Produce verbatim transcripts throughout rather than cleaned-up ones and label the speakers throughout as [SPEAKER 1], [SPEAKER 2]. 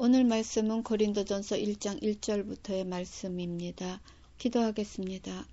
[SPEAKER 1] 오늘 말씀은 고린도전서 일 장 일 절부터의 말씀입니다. 기도하겠습니다.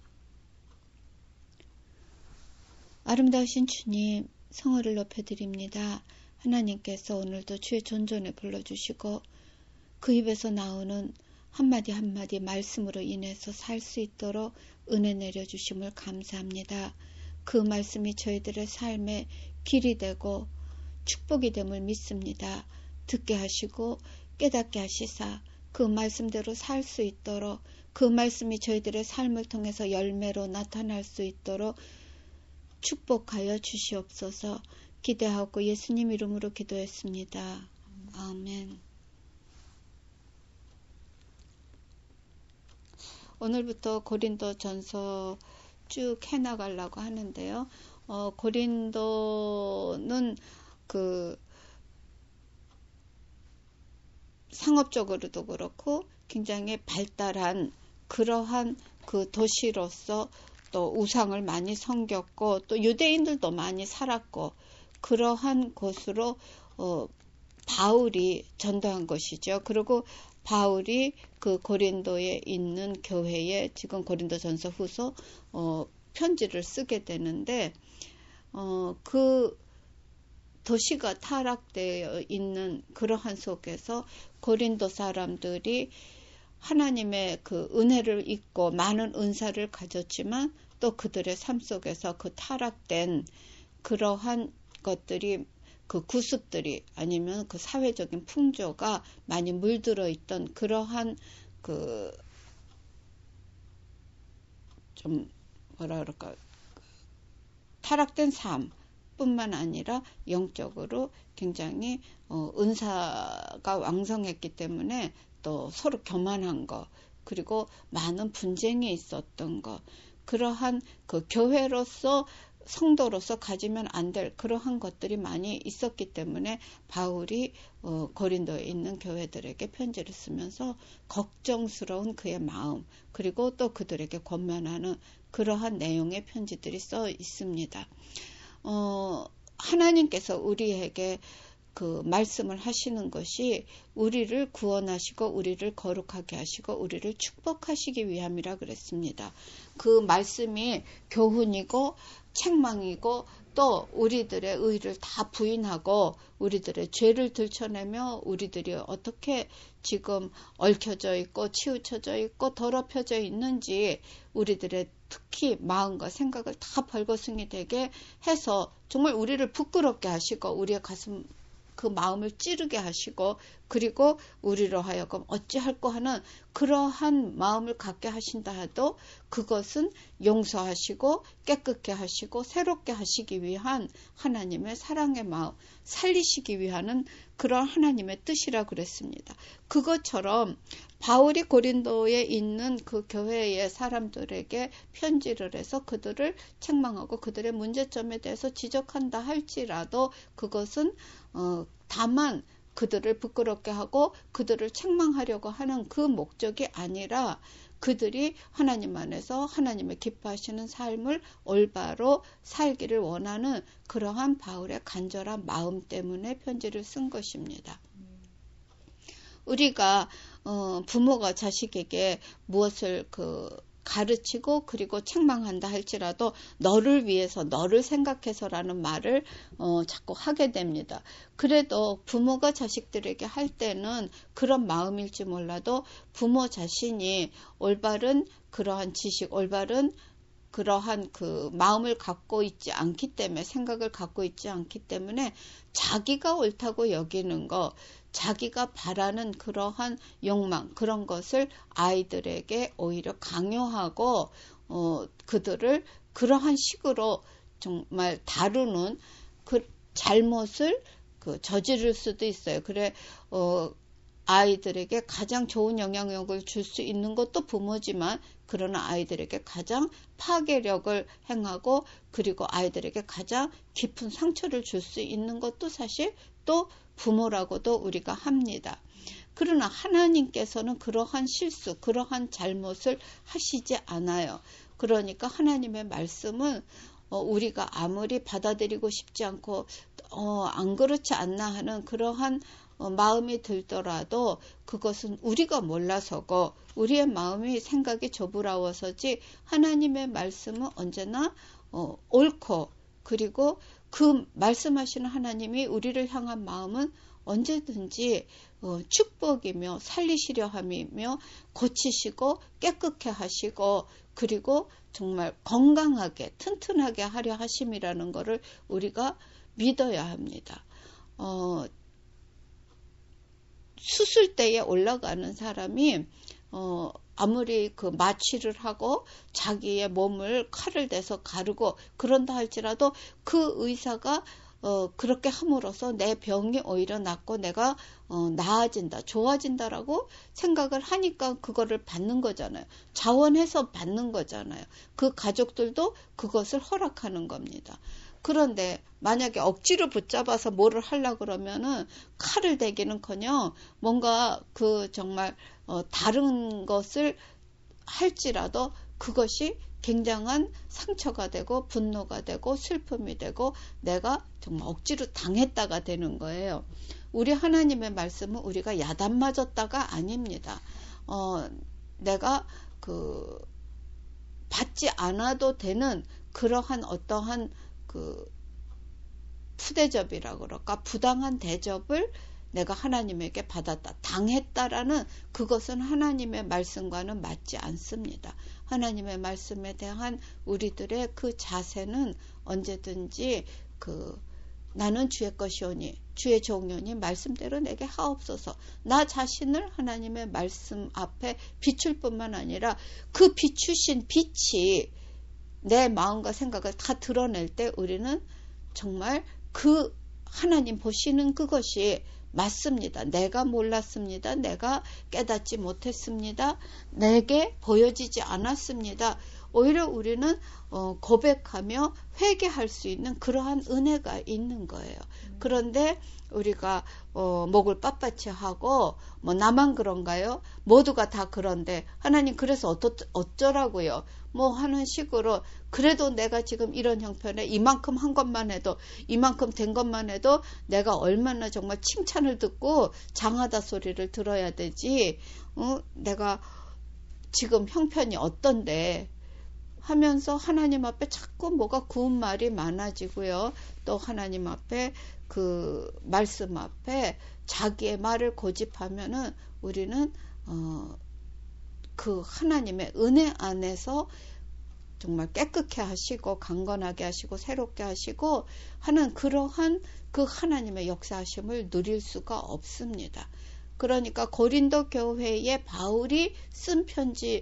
[SPEAKER 1] 아름다우신 주님, 성호를 높여드립니다. 하나님께서 오늘도 주의 존존에 불러주시고 그 입에서 나오는 한마디 한마디 말씀으로 인해서 살 수 있도록 은혜 내려주심을 감사합니다. 그 말씀이 저희들의 삶의 길이 되고 축복이 됨을 믿습니다. 듣게 하시고 깨닫게 하시사 그 말씀대로 살 수 있도록 그 말씀이 저희들의 삶을 통해서 열매로 나타날 수 있도록 축복하여 주시옵소서. 기대하고 예수님 이름으로 기도했습니다. 아멘. 오늘부터 고린도전서 쭉 해나가려고 하는데요. 어, 고린도는 그 상업적으로도 그렇고 굉장히 발달한 그러한 그 도시로서 또 우상을 많이 섬겼고 또 유대인들도 많이 살았고 그러한 곳으로 어, 바울이 전도한 것이죠. 그리고 바울이 그 고린도에 있는 교회에 지금 고린도전서 후서 어, 편지를 쓰게 되는데 어, 그 도시가 타락되어 있는 그러한 속에서 고린도 사람들이 하나님의 그 은혜를 잊고 많은 은사를 가졌지만 또 그들의 삶 속에서 그 타락된 그러한 것들이 그 구습들이 아니면 그 사회적인 풍조가 많이 물들어 있던 그러한 그 좀 뭐라 그럴까 타락된 삶 뿐만 아니라 영적으로 굉장히 어, 은사가 왕성했기 때문에 또 서로 교만한 거 그리고 많은 분쟁이 있었던 거 그러한 그 교회로서 성도로서 가지면 안 될 그러한 것들이 많이 있었기 때문에 바울이 어, 고린도에 있는 교회들에게 편지를 쓰면서 걱정스러운 그의 마음 그리고 또 그들에게 권면하는 그러한 내용의 편지들이 써 있습니다. 어, 하나님께서 우리에게 그 말씀을 하시는 것이 우리를 구원하시고 우리를 거룩하게 하시고 우리를 축복하시기 위함이라 그랬습니다. 그 말씀이 교훈이고 책망이고 또 우리들의 의를 다 부인하고 우리들의 죄를 들춰내며 우리들이 어떻게 지금 얽혀져 있고 치우쳐져 있고 더럽혀져 있는지 우리들의 특히 마음과 생각을 다 벌거숭이 되게 해서 정말 우리를 부끄럽게 하시고 우리의 가슴 그 마음을 찌르게 하시고 그리고 우리로 하여금 어찌할꼬 하는 그러한 마음을 갖게 하신다 해도 그것은 용서하시고 깨끗게 하시고 새롭게 하시기 위한 하나님의 사랑의 마음 살리시기 위한 그런 하나님의 뜻이라 그랬습니다. 그것처럼 바울이 고린도에 있는 그 교회의 사람들에게 편지를 해서 그들을 책망하고 그들의 문제점에 대해서 지적한다 할지라도 그것은 어, 다만 그들을 부끄럽게 하고 그들을 책망하려고 하는 그 목적이 아니라 그들이 하나님 안에서 하나님의 기뻐하시는 삶을 올바로 살기를 원하는 그러한 바울의 간절한 마음 때문에 편지를 쓴 것입니다. 우리가 어, 부모가 자식에게 무엇을 그 가르치고 그리고 책망한다 할지라도 너를 위해서 너를 생각해서라는 말을 어, 자꾸 하게 됩니다. 그래도 부모가 자식들에게 할 때는 그런 마음일지 몰라도 부모 자신이 올바른 그러한 지식, 올바른 그러한 그 마음을 갖고 있지 않기 때문에 생각을 갖고 있지 않기 때문에 자기가 옳다고 여기는 거 자기가 바라는 그러한 욕망 그런 것을 아이들에게 오히려 강요하고 어, 그들을 그러한 식으로 정말 다루는 그 잘못을 그 저지를 수도 있어요. 그래 어, 아이들에게 가장 좋은 영향력을 줄 수 있는 것도 부모지만 그러나 아이들에게 가장 파괴력을 행하고 그리고 아이들에게 가장 깊은 상처를 줄 수 있는 것도 사실 또 부모라고도 우리가 합니다. 그러나 하나님께서는 그러한 실수, 그러한 잘못을 하시지 않아요. 그러니까 하나님의 말씀은 어, 우리가 아무리 받아들이고 싶지 않고 어, 안 그렇지 않나 하는 그러한 어, 마음이 들더라도 그것은 우리가 몰라서고 우리의 마음이 생각이 좁으라워서지 하나님의 말씀은 언제나 어, 옳고 그리고 그 말씀하시는 하나님이 우리를 향한 마음은 언제든지 어, 축복이며 살리시려 함이며 고치시고 깨끗게 하시고 그리고 정말 건강하게 튼튼하게 하려 하심이라는 것을 우리가 믿어야 합니다. 어, 수술대에 올라가는 사람이 어, 아무리 그 마취를 하고 자기의 몸을 칼을 대서 가르고 그런다 할지라도 그 의사가 어, 그렇게 함으로써 내 병이 오히려 낫고 내가 어, 나아진다, 좋아진다라고 생각을 하니까 그거를 받는 거잖아요. 자원해서 받는 거잖아요. 그 가족들도 그것을 허락하는 겁니다. 그런데 만약에 억지로 붙잡아서 뭐를 하려고 그러면은 칼을 대기는커녕 뭔가 그 정말 어, 다른 것을 할지라도 그것이 굉장한 상처가 되고 분노가 되고 슬픔이 되고 내가 정말 억지로 당했다가 되는 거예요. 우리 하나님의 말씀은 우리가 야단 맞았다가 아닙니다. 어, 내가 그 받지 않아도 되는 그러한 어떠한 그 푸대접이라고 그럴까 부당한 대접을 내가 하나님에게 받았다. 당했다라는 그것은 하나님의 말씀과는 맞지 않습니다. 하나님의 말씀에 대한 우리들의 그 자세는 언제든지 그 나는 주의 것이오니 주의 종이오니 말씀대로 내게 하옵소서. 나 자신을 하나님의 말씀 앞에 비출 뿐만 아니라 그 비추신 빛이 내 마음과 생각을 다 드러낼 때 우리는 정말 그 하나님 보시는 그것이 맞습니다. 내가 몰랐습니다. 내가 깨닫지 못했습니다. 내게 보여지지 않았습니다. 오히려 우리는 어, 고백하며 회개할 수 있는 그러한 은혜가 있는 거예요. 음. 그런데 우리가 어, 목을 빳빳이 하고 뭐 나만 그런가요? 모두가 다 그런데 하나님 그래서 어떠, 어쩌라고요? 뭐 하는 식으로 그래도 내가 지금 이런 형편에 이만큼 한 것만 해도 이만큼 된 것만 해도 내가 얼마나 정말 칭찬을 듣고 장하다 소리를 들어야 되지. 어? 내가 지금 형편이 어떤데 하면서 하나님 앞에 자꾸 뭐가 구운 말이 많아지고요. 또 하나님 앞에 그 말씀 앞에 자기의 말을 고집하면은 우리는 어, 그 하나님의 은혜 안에서 정말 깨끗게 하시고 강건하게 하시고 새롭게 하시고 하는 그러한 그 하나님의 역사하심을 누릴 수가 없습니다. 그러니까 고린도 교회에 바울이 쓴 편지이긴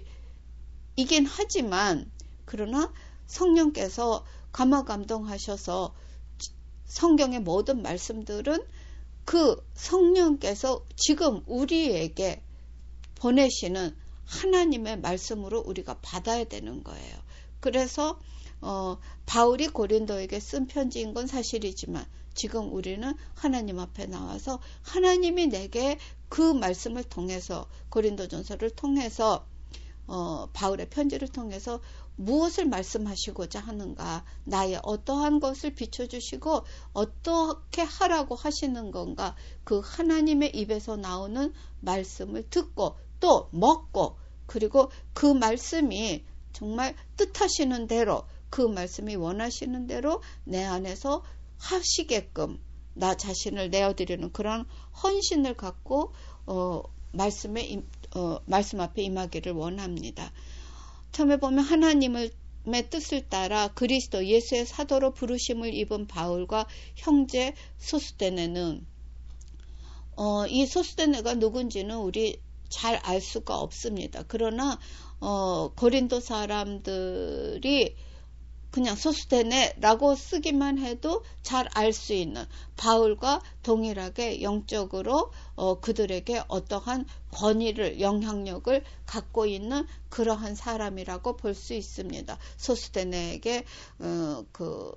[SPEAKER 1] 하지만 그러나 성령께서 감화감동하셔서 성경의 모든 말씀들은 그 성령께서 지금 우리에게 보내시는 하나님의 말씀으로 우리가 받아야 되는 거예요. 그래서 어, 바울이 고린도에게 쓴 편지인 건 사실이지만 지금 우리는 하나님 앞에 나와서 하나님이 내게 그 말씀을 통해서 고린도전서를 통해서 어, 바울의 편지를 통해서 무엇을 말씀하시고자 하는가, 나의 어떠한 것을 비춰주시고 어떻게 하라고 하시는 건가, 그 하나님의 입에서 나오는 말씀을 듣고 또 먹고 그리고 그 말씀이 정말 뜻하시는 대로 그 말씀이 원하시는 대로 내 안에서 하시게끔 나 자신을 내어드리는 그런 헌신을 갖고 어, 말씀에 임, 어, 말씀 앞에 임하기를 원합니다. 처음에 보면 하나님의 뜻을 따라 그리스도 예수의 사도로 부르심을 입은 바울과 형제 소스데네는 어, 이 소스데네가 누군지는 우리 잘 알 수가 없습니다. 그러나 어, 고린도 사람들이 그냥 소스데네라고 쓰기만 해도 잘 알 수 있는 바울과 동일하게 영적으로 어, 그들에게 어떠한 권위를 영향력을 갖고 있는 그러한 사람이라고 볼 수 있습니다. 소스데네에게 어, 그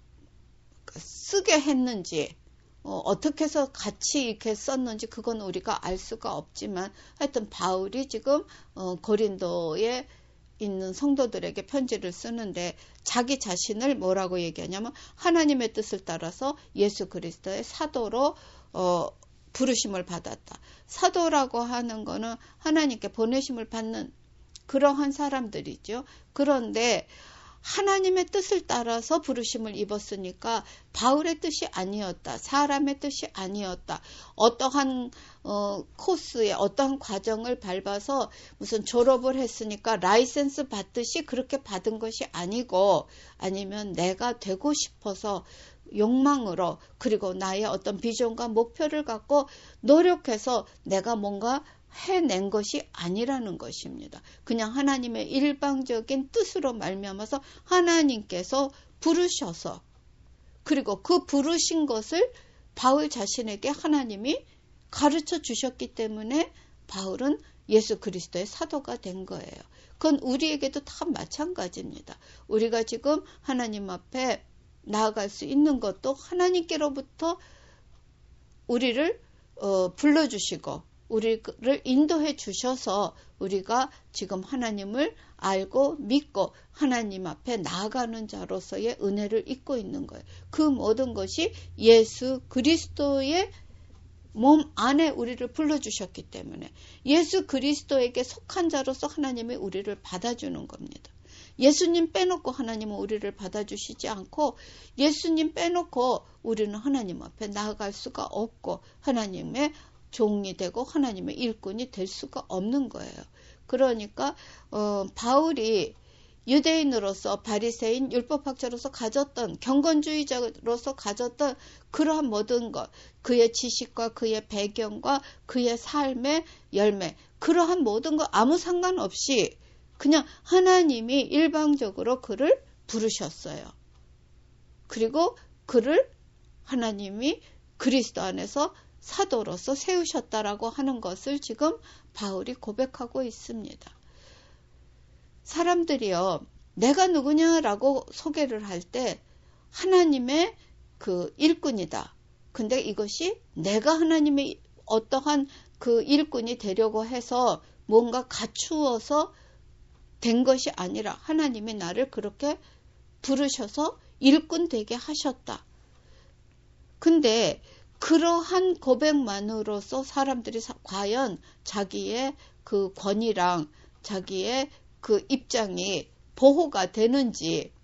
[SPEAKER 1] 쓰게 했는지 어, 어떻게 해서 같이 이렇게 썼는지 그건 우리가 알 수가 없지만 하여튼 바울이 지금 어, 고린도에 있는 성도들에게 편지를 쓰는데 자기 자신을 뭐라고 얘기하냐면 하나님의 뜻을 따라서 예수 그리스도의 사도로 어, 부르심을 받았다. 사도라고 하는 거는 하나님께 보내심을 받는 그러한 사람들이죠. 그런데 하나님의 뜻을 따라서 부르심을 입었으니까 바울의 뜻이 아니었다. 사람의 뜻이 아니었다. 어떠한 어, 코스에 어떠한 과정을 밟아서 무슨 졸업을 했으니까 라이센스 받듯이 그렇게 받은 것이 아니고 아니면 내가 되고 싶어서 욕망으로 그리고 나의 어떤 비전과 목표를 갖고 노력해서 내가 뭔가 해낸 것이 아니라는 것입니다. 그냥 하나님의 일방적인 뜻으로 말미암아서 하나님께서 부르셔서 그리고 그 부르신 것을 바울 자신에게 하나님이 가르쳐 주셨기 때문에 바울은 예수 그리스도의 사도가 된 거예요. 그건 우리에게도 다 마찬가지입니다. 우리가 지금 하나님 앞에 나아갈 수 있는 것도 하나님께로부터 우리를 어, 불러주시고 우리를 인도해 주셔서 우리가 지금 하나님을 알고 믿고 하나님 앞에 나아가는 자로서의 은혜를 입고 있는 거예요. 그 모든 것이 예수 그리스도의 몸 안에 우리를 불러주셨기 때문에 예수 그리스도에게 속한 자로서 하나님이 우리를 받아주는 겁니다. 예수님 빼놓고 하나님은 우리를 받아주시지 않고 예수님 빼놓고 우리는 하나님 앞에 나아갈 수가 없고 하나님의 종이 되고 하나님의 일꾼이 될 수가 없는 거예요. 그러니까 어, 바울이 유대인으로서 바리새인 율법학자로서 가졌던 경건주의자로서 가졌던 그러한 모든 것 그의 지식과 그의 배경과 그의 삶의 열매 그러한 모든 것 아무 상관없이 그냥 하나님이 일방적으로 그를 부르셨어요. 그리고 그를 하나님이 그리스도 안에서 사도로서 세우셨다라고 하는 것을 지금 바울이 고백하고 있습니다. 사람들이요, 내가 누구냐라고 소개를 할 때 하나님의 그 일꾼이다. 근데 이것이 내가 하나님의 어떠한 그 일꾼이 되려고 해서 뭔가 갖추어서 된 것이 아니라 하나님이 나를 그렇게 부르셔서 일꾼 되게 하셨다. 근데 그러한 고백만으로서 사람들이 사, 과연 자기의 그 권위랑 자기의 그 입장이 보호가 되는지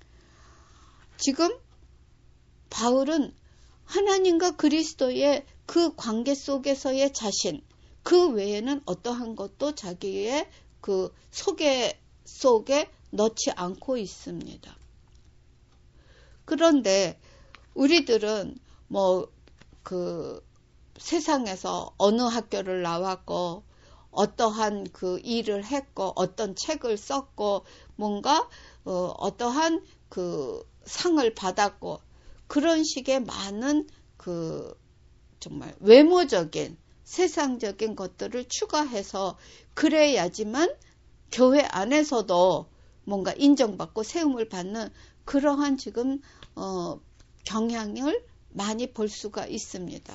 [SPEAKER 1] 지금 바울은 하나님과 그리스도의 그 관계 속에서의 자신 그 외에는 어떠한 것도 자기의 그 소개 속에 넣지 않고 있습니다. 그런데 우리들은 뭐 그 세상에서 어느 학교를 나왔고 어떠한 그 일을 했고 어떤 책을 썼고 뭔가 어, 어떠한 그 상을 받았고 그런 식의 많은 그 정말 외모적인 세상적인 것들을 추가해서 그래야지만 교회 안에서도 뭔가 인정받고 세움을 받는 그러한 지금 어, 경향을 많이 볼 수가 있습니다.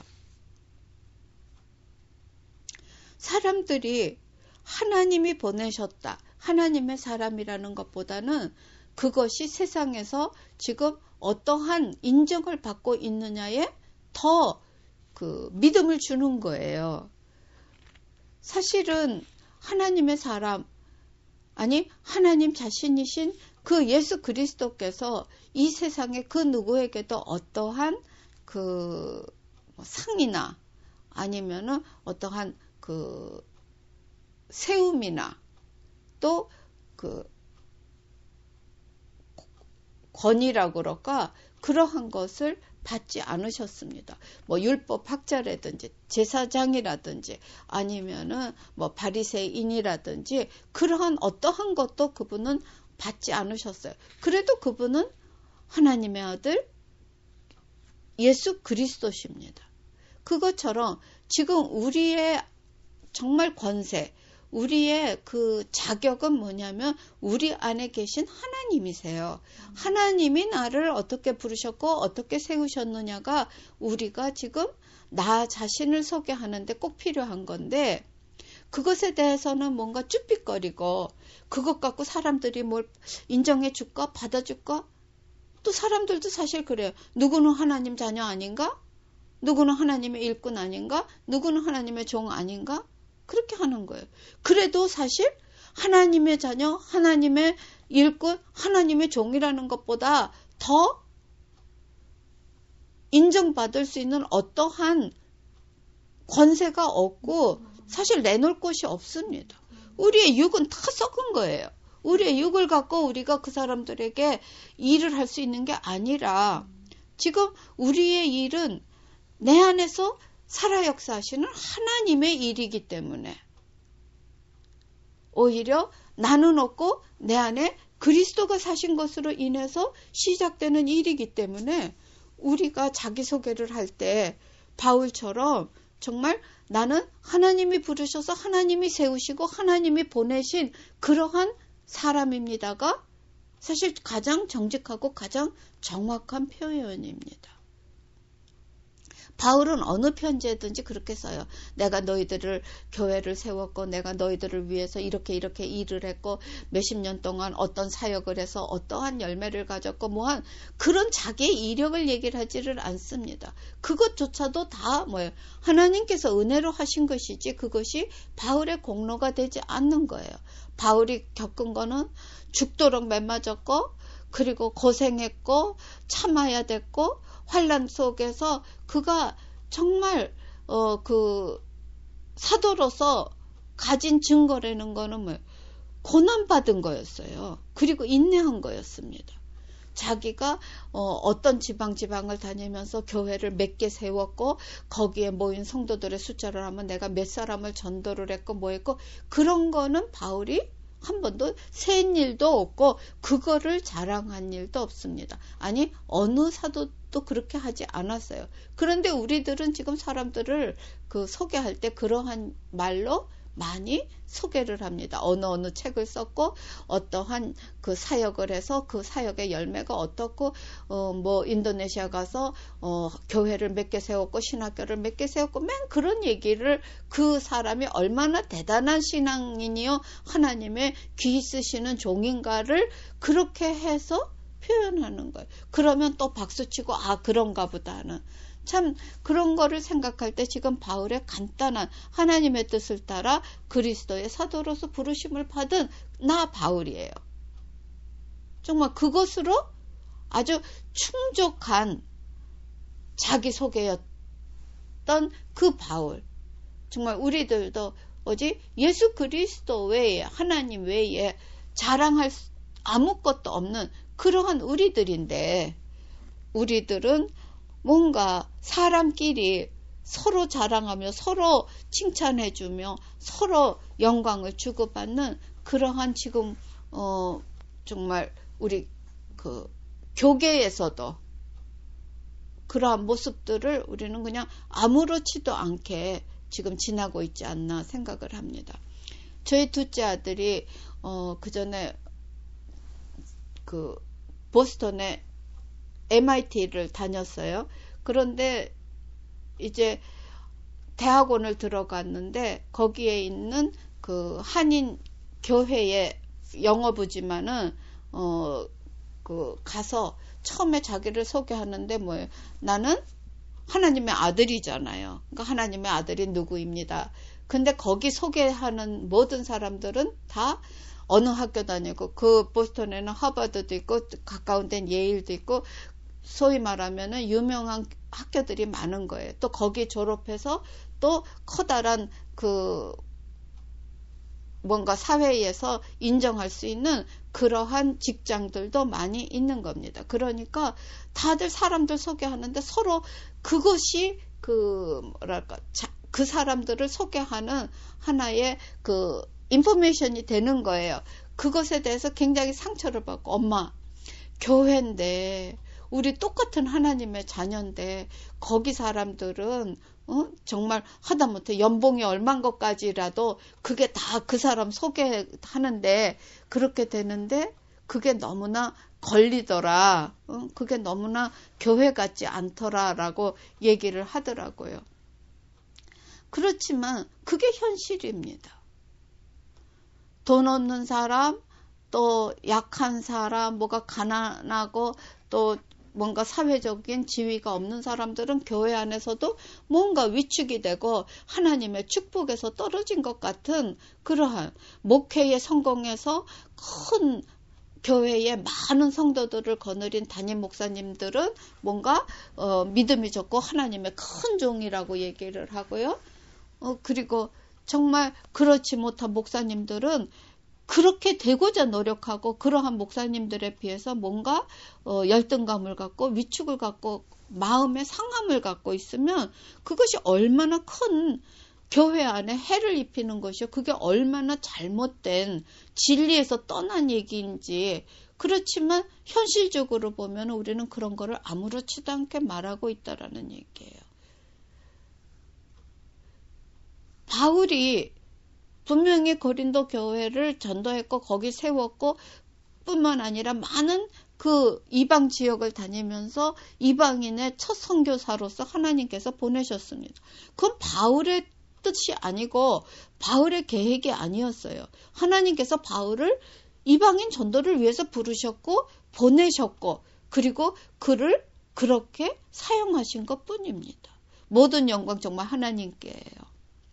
[SPEAKER 1] 사람들이 하나님이 보내셨다. 하나님의 사람이라는 것보다는 그것이 세상에서 지금 어떠한 인정을 받고 있느냐에 더 그 믿음을 주는 거예요. 사실은 하나님의 사람, 아니 하나님 자신이신 그 예수 그리스도께서 이 세상에 그 누구에게도 어떠한 그 상이나 아니면은 어떠한 그 세움이나 또 그 권위라고 그럴까 그러한 것을 받지 않으셨습니다. 뭐 율법 학자라든지 제사장이라든지 아니면은 뭐 바리새인이라든지 그러한 어떠한 것도 그분은 받지 않으셨어요. 그래도 그분은 하나님의 아들 예수 그리스도십니다. 그것처럼 지금 우리의 정말 권세, 우리의 그 자격은 뭐냐면 우리 안에 계신 하나님이세요. 하나님이 나를 어떻게 부르셨고 어떻게 세우셨느냐가 우리가 지금 나 자신을 소개하는데 꼭 필요한 건데 그것에 대해서는 뭔가 쭈삣거리고 그것 갖고 사람들이 뭘 인정해 줄까? 받아줄까? 또 사람들도 사실 그래요. 누구는 하나님 자녀 아닌가? 누구는 하나님의 일꾼 아닌가? 누구는 하나님의 종 아닌가? 그렇게 하는 거예요. 그래도 사실 하나님의 자녀, 하나님의 일꾼, 하나님의 종이라는 것보다 더 인정받을 수 있는 어떠한 권세가 없고 사실 내놓을 곳이 없습니다. 우리의 육은 다 썩은 거예요. 우리의 육을 갖고 우리가 그 사람들에게 일을 할 수 있는 게 아니라 지금 우리의 일은 내 안에서 살아 역사하시는 하나님의 일이기 때문에 오히려 나는 없고 내 안에 그리스도가 사신 것으로 인해서 시작되는 일이기 때문에 우리가 자기소개를 할 때 바울처럼 정말 나는 하나님이 부르셔서 하나님이 세우시고 하나님이 보내신 그러한 사람입니다가 사실 가장 정직하고 가장 정확한 표현입니다. 바울은 어느 편지에든지 그렇게 써요. 내가 너희들을 교회를 세웠고 내가 너희들을 위해서 이렇게 이렇게 일을 했고 몇십 년 동안 어떤 사역을 해서 어떠한 열매를 가졌고 뭐한 그런 자기의 이력을 얘기를 하지를 않습니다. 그것조차도 다 뭐예요? 하나님께서 은혜로 하신 것이지 그것이 바울의 공로가 되지 않는 거예요. 바울이 겪은 거는 죽도록 매맞았고 그리고 고생했고 참아야 됐고 환난 속에서 그가 정말 어, 그 사도로서 가진 증거라는 거는 뭐 고난받은 거였어요. 그리고 인내한 거였습니다. 자기가 어, 어떤 지방 지방을 다니면서 교회를 몇 개 세웠고 거기에 모인 성도들의 숫자를 하면 내가 몇 사람을 전도를 했고 뭐 했고 그런 거는 바울이 한 번도 센 일도 없고 그거를 자랑한 일도 없습니다. 아니 어느 사도도 그렇게 하지 않았어요. 그런데 우리들은 지금 사람들을 그 소개할 때 그러한 말로 많이 소개를 합니다. 어느 어느 책을 썼고 어떠한 그 사역을 해서 그 사역의 열매가 어떻고 어 뭐 인도네시아 가서 어 교회를 몇 개 세웠고 신학교를 몇 개 세웠고 맨 그런 얘기를 그 사람이 얼마나 대단한 신앙인이요 하나님의 귀 쓰시는 종인가를 그렇게 해서 표현하는 거예요. 그러면 또 박수치고 아 그런가 보다 하는 참 그런 거를 생각할 때 지금 바울의 간단한 하나님의 뜻을 따라 그리스도의 사도로서 부르심을 받은 나 바울이에요. 정말 그것으로 아주 충족한 자기소개였던 그 바울. 정말 우리들도 뭐지 예수 그리스도 외에 하나님 외에 자랑할 아무것도 없는 그러한 우리들인데 우리들은 뭔가 사람끼리 서로 자랑하며 서로 칭찬해주며 서로 영광을 주고받는 그러한 지금 어 정말 우리 그 교계에서도 그러한 모습들을 우리는 그냥 아무렇지도 않게 지금 지나고 있지 않나 생각을 합니다. 저희 둘째 아들이 어 그전에 그 보스턴에 엠아이티를 다녔어요. 그런데 이제 대학원을 들어갔는데 거기에 있는 그 한인 교회의 영어부지만은 어 그 가서 처음에 자기를 소개하는데 뭐예요? 나는 하나님의 아들이잖아요. 그러니까 하나님의 아들이 누구입니다. 근데 거기 소개하는 모든 사람들은 다 어느 학교 다니고 그 보스턴에는 하버드도 있고 가까운 데는 예일도 있고 소위 말하면은 유명한 학교들이 많은 거예요. 또 거기 졸업해서 또 커다란 그 뭔가 사회에서 인정할 수 있는 그러한 직장들도 많이 있는 겁니다. 그러니까 다들 사람들 소개하는데 서로 그것이 그 뭐랄까 자, 그 사람들을 소개하는 하나의 그 인포메이션이 되는 거예요. 그것에 대해서 굉장히 상처를 받고 엄마 교회인데 우리 똑같은 하나님의 자녀인데 거기 사람들은 어? 정말 하다못해 연봉이 얼만 것까지라도 그게 다 그 사람 소개하는데 그렇게 되는데 그게 너무나 걸리더라. 어? 그게 너무나 교회 같지 않더라라고 얘기를 하더라고요. 그렇지만 그게 현실입니다. 돈 없는 사람, 또 약한 사람, 뭐가 가난하고 또 뭔가 사회적인 지위가 없는 사람들은 교회 안에서도 뭔가 위축이 되고 하나님의 축복에서 떨어진 것 같은 그러한 목회의 성공에서 큰 교회에 많은 성도들을 거느린 담임 목사님들은 뭔가 어, 믿음이 좋고 하나님의 큰 종이라고 얘기를 하고요. 어, 그리고 정말 그렇지 못한 목사님들은 그렇게 되고자 노력하고 그러한 목사님들에 비해서 뭔가 어, 열등감을 갖고 위축을 갖고 마음의 상함을 갖고 있으면 그것이 얼마나 큰 교회 안에 해를 입히는 것이요. 그게 얼마나 잘못된 진리에서 떠난 얘기인지. 그렇지만 현실적으로 보면 우리는 그런 거를 아무렇지도 않게 말하고 있다라는 얘기예요. 바울이 분명히 고린도 교회를 전도했고 거기 세웠고 뿐만 아니라 많은 그 이방 지역을 다니면서 이방인의 첫 선교사로서 하나님께서 보내셨습니다. 그건 바울의 뜻이 아니고 바울의 계획이 아니었어요. 하나님께서 바울을 이방인 전도를 위해서 부르셨고 보내셨고 그리고 그를 그렇게 사용하신 것뿐입니다. 모든 영광 정말 하나님께예요.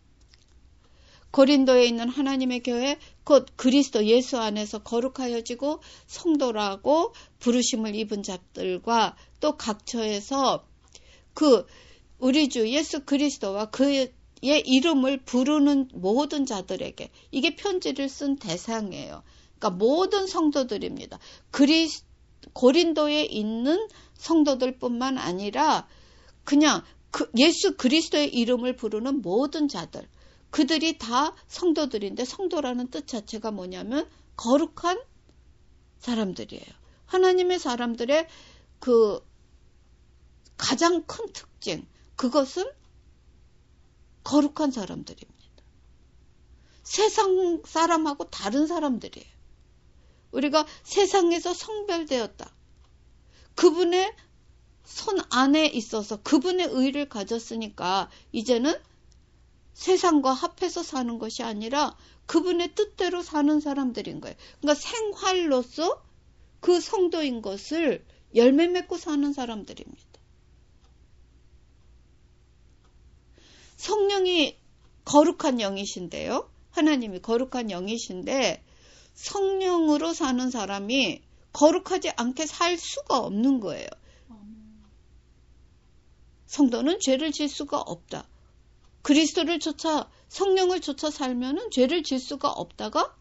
[SPEAKER 1] 고린도에 있는 하나님의 교회 곧 그리스도 예수 안에서 거룩하여지고 성도라고 부르심을 입은 자들과 또 각처에서 그 우리 주 예수 그리스도와 그의 이름을 부르는 모든 자들에게 이게 편지를 쓴 대상이에요. 그러니까 모든 성도들입니다. 그리스 고린도에 있는 성도들뿐만 아니라 그냥 그 예수 그리스도의 이름을 부르는 모든 자들 그들이 다 성도들인데 성도라는 뜻 자체가 뭐냐면 거룩한 사람들이에요. 하나님의 사람들의 그 가장 큰 특징 그것은 거룩한 사람들입니다. 세상 사람하고 다른 사람들이에요. 우리가 세상에서 성별되었다. 그분의 손 안에 있어서 그분의 의를 가졌으니까 이제는 세상과 합해서 사는 것이 아니라 그분의 뜻대로 사는 사람들인 거예요. 그러니까 생활로서 그 성도인 것을 열매 맺고 사는 사람들입니다. 성령이 거룩한 영이신데요. 하나님이 거룩한 영이신데 성령으로 사는 사람이 거룩하지 않게 살 수가 없는 거예요. 성도는 죄를 질 수가 없다. 그리스도를 쫓아 성령을 쫓아 살면은 죄를 질 수가 없다가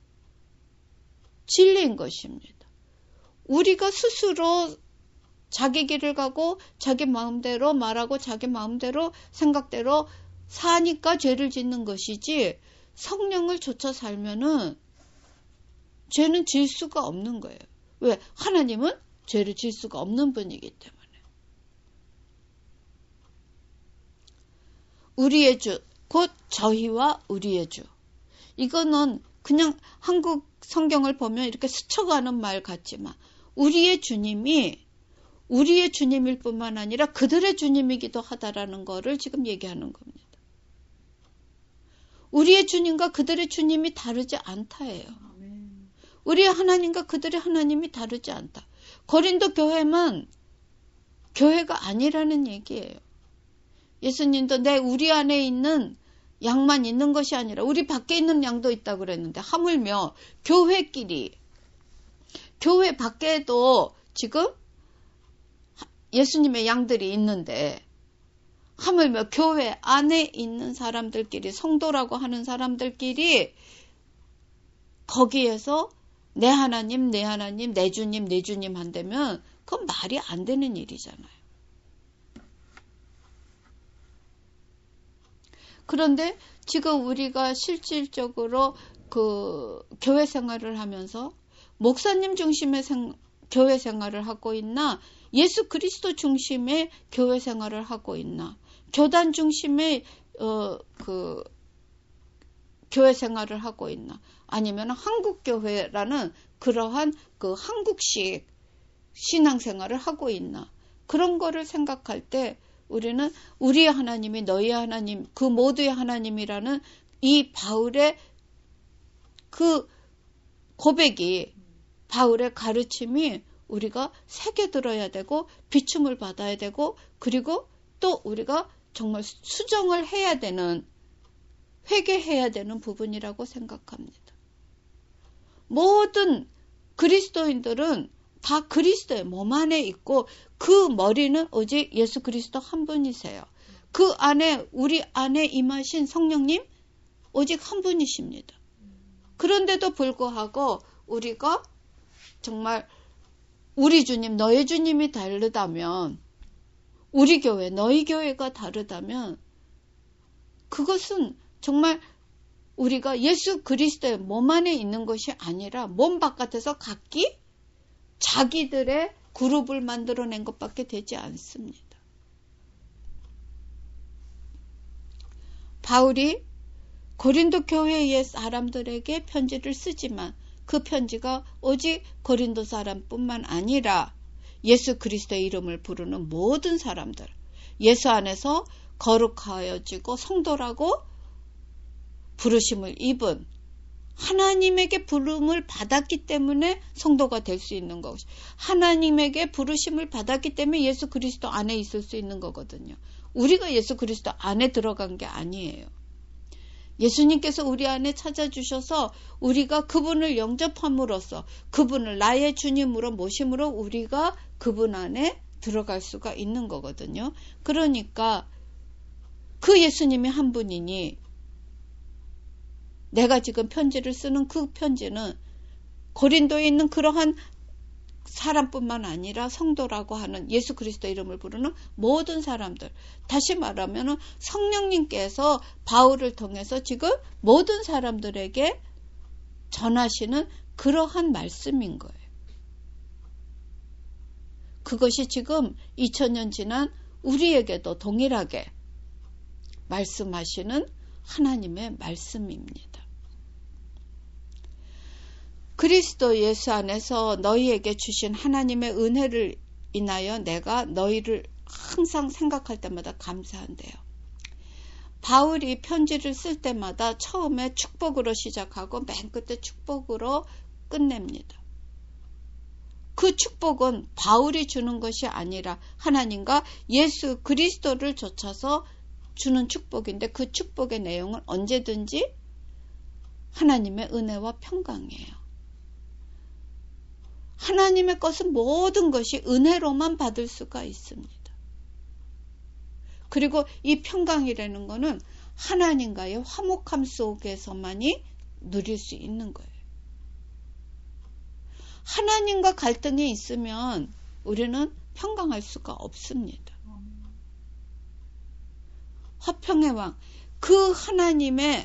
[SPEAKER 1] 진리인 것입니다. 우리가 스스로 자기 길을 가고 자기 마음대로 말하고 자기 마음대로 생각대로 사니까 죄를 짓는 것이지 성령을 쫓아 살면은 죄는 질 수가 없는 거예요. 왜? 하나님은 죄를 질 수가 없는 분이기 때문에. 우리의 주, 곧 저희와 우리의 주. 이거는 그냥 한국 성경을 보면 이렇게 스쳐가는 말 같지만 우리의 주님이 우리의 주님일 뿐만 아니라 그들의 주님이기도 하다라는 거를 지금 얘기하는 겁니다. 우리의 주님과 그들의 주님이 다르지 않다예요. 우리의 하나님과 그들의 하나님이 다르지 않다. 고린도 교회만 교회가 아니라는 얘기예요. 예수님도 내 우리 안에 있는 양만 있는 것이 아니라 우리 밖에 있는 양도 있다고 그랬는데 하물며 교회끼리 교회 밖에도 지금 예수님의 양들이 있는데 하물며 교회 안에 있는 사람들끼리 성도라고 하는 사람들끼리 거기에서 내 하나님 내 하나님 내 주님 내 주님 한다면 그건 말이 안 되는 일이잖아요. 그런데 지금 우리가 실질적으로 그 교회 생활을 하면서 목사님 중심의 생, 교회 생활을 하고 있나 예수 그리스도 중심의 교회 생활을 하고 있나 교단 중심의 어, 그 교회 생활을 하고 있나 아니면 한국 교회라는 그러한 그 한국식 신앙생활을 하고 있나 그런 거를 생각할 때 우리는 우리의 하나님이 너희의 하나님 그 모두의 하나님이라는 이 바울의 그 고백이, 바울의 가르침이 우리가 새겨들어야 되고 비춤을 받아야 되고, 그리고 또 우리가 정말 수정을 해야 되는, 회개해야 되는 부분이라고 생각합니다. 모든 그리스도인들은 다 그리스도의 몸 안에 있고, 그 머리는 오직 예수 그리스도 한 분이세요. 그 안에, 우리 안에 임하신 성령님 오직 한 분이십니다. 그런데도 불구하고 우리가 정말 우리 주님, 너의 주님이 다르다면, 우리 교회, 너희 교회가 다르다면, 그것은 정말 우리가 예수 그리스도의 몸 안에 있는 것이 아니라 몸 바깥에서 각기 자기들의 그룹을 만들어낸 것밖에 되지 않습니다. 바울이 고린도 교회의 사람들에게 편지를 쓰지만 그 편지가 오직 고린도 사람뿐만 아니라 예수 그리스도의 이름을 부르는 모든 사람들, 예수 안에서 거룩하여지고 성도라고 부르심을 입은, 하나님에게 부름을 받았기 때문에 성도가 될 수 있는 것이, 하나님에게 부르심을 받았기 때문에 예수 그리스도 안에 있을 수 있는 거거든요. 우리가 예수 그리스도 안에 들어간 게 아니에요. 예수님께서 우리 안에 찾아주셔서 우리가 그분을 영접함으로써, 그분을 나의 주님으로 모심으로 우리가 그분 안에 들어갈 수가 있는 거거든요. 그러니까 그 예수님이 한 분이니 내가 지금 편지를 쓰는 그 편지는 고린도에 있는 그러한 사람뿐만 아니라 성도라고 하는 예수 그리스도 이름을 부르는 모든 사람들, 다시 말하면 성령님께서 바울을 통해서 지금 모든 사람들에게 전하시는 그러한 말씀인 거예요. 그것이 지금 이천 년 지난 우리에게도 동일하게 말씀하시는 하나님의 말씀입니다. 그리스도 예수 안에서 너희에게 주신 하나님의 은혜를 인하여 내가 너희를 항상 생각할 때마다 감사한대요. 바울이 편지를 쓸 때마다 처음에 축복으로 시작하고 맨 끝에 축복으로 끝냅니다. 그 축복은 바울이 주는 것이 아니라 하나님과 예수 그리스도를 좇아서 주는 축복인데, 그 축복의 내용은 언제든지 하나님의 은혜와 평강이에요. 하나님의 것은 모든 것이 은혜로만 받을 수가 있습니다. 그리고 이 평강이라는 것은 하나님과의 화목함 속에서만이 누릴 수 있는 거예요. 하나님과 갈등이 있으면 우리는 평강할 수가 없습니다. 화평의 왕, 그 하나님의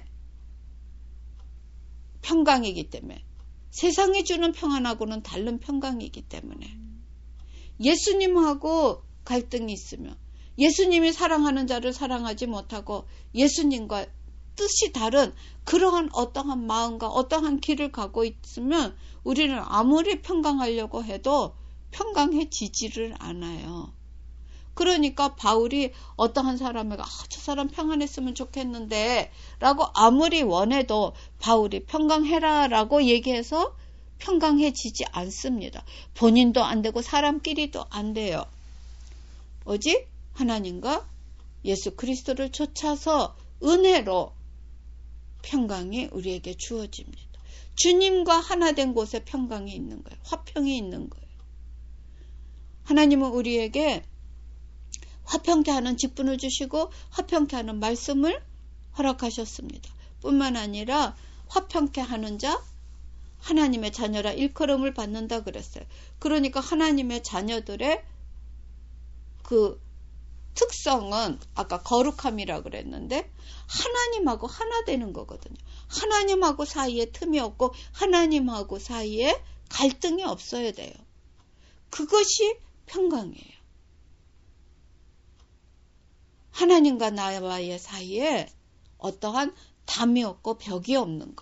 [SPEAKER 1] 평강이기 때문에, 세상이 주는 평안하고는 다른 평강이기 때문에, 예수님하고 갈등이 있으면, 예수님이 사랑하는 자를 사랑하지 못하고 예수님과 뜻이 다른 그러한 어떠한 마음과 어떠한 길을 가고 있으면 우리는 아무리 평강하려고 해도 평강해지지를 않아요. 그러니까 바울이 어떠한 사람에게 아, 저 사람 평안했으면 좋겠는데 라고 아무리 원해도 바울이 평강해라 라고 얘기해서 평강해지지 않습니다. 본인도 안 되고 사람끼리도 안 돼요. 오직 하나님과 예수 그리스도를 좇아서 은혜로 평강이 우리에게 주어집니다. 주님과 하나 된 곳에 평강이 있는 거예요. 화평이 있는 거예요. 하나님은 우리에게 화평케 하는 직분을 주시고 화평케 하는 말씀을 허락하셨습니다. 뿐만 아니라 화평케 하는 자, 하나님의 자녀라 일컬음을 받는다 그랬어요. 그러니까 하나님의 자녀들의 그 특성은 아까 거룩함이라고 그랬는데 하나님하고 하나 되는 거거든요. 하나님하고 사이에 틈이 없고 하나님하고 사이에 갈등이 없어야 돼요. 그것이 평강이에요. 하나님과 나와의 사이에 어떠한 담이 없고 벽이 없는 것.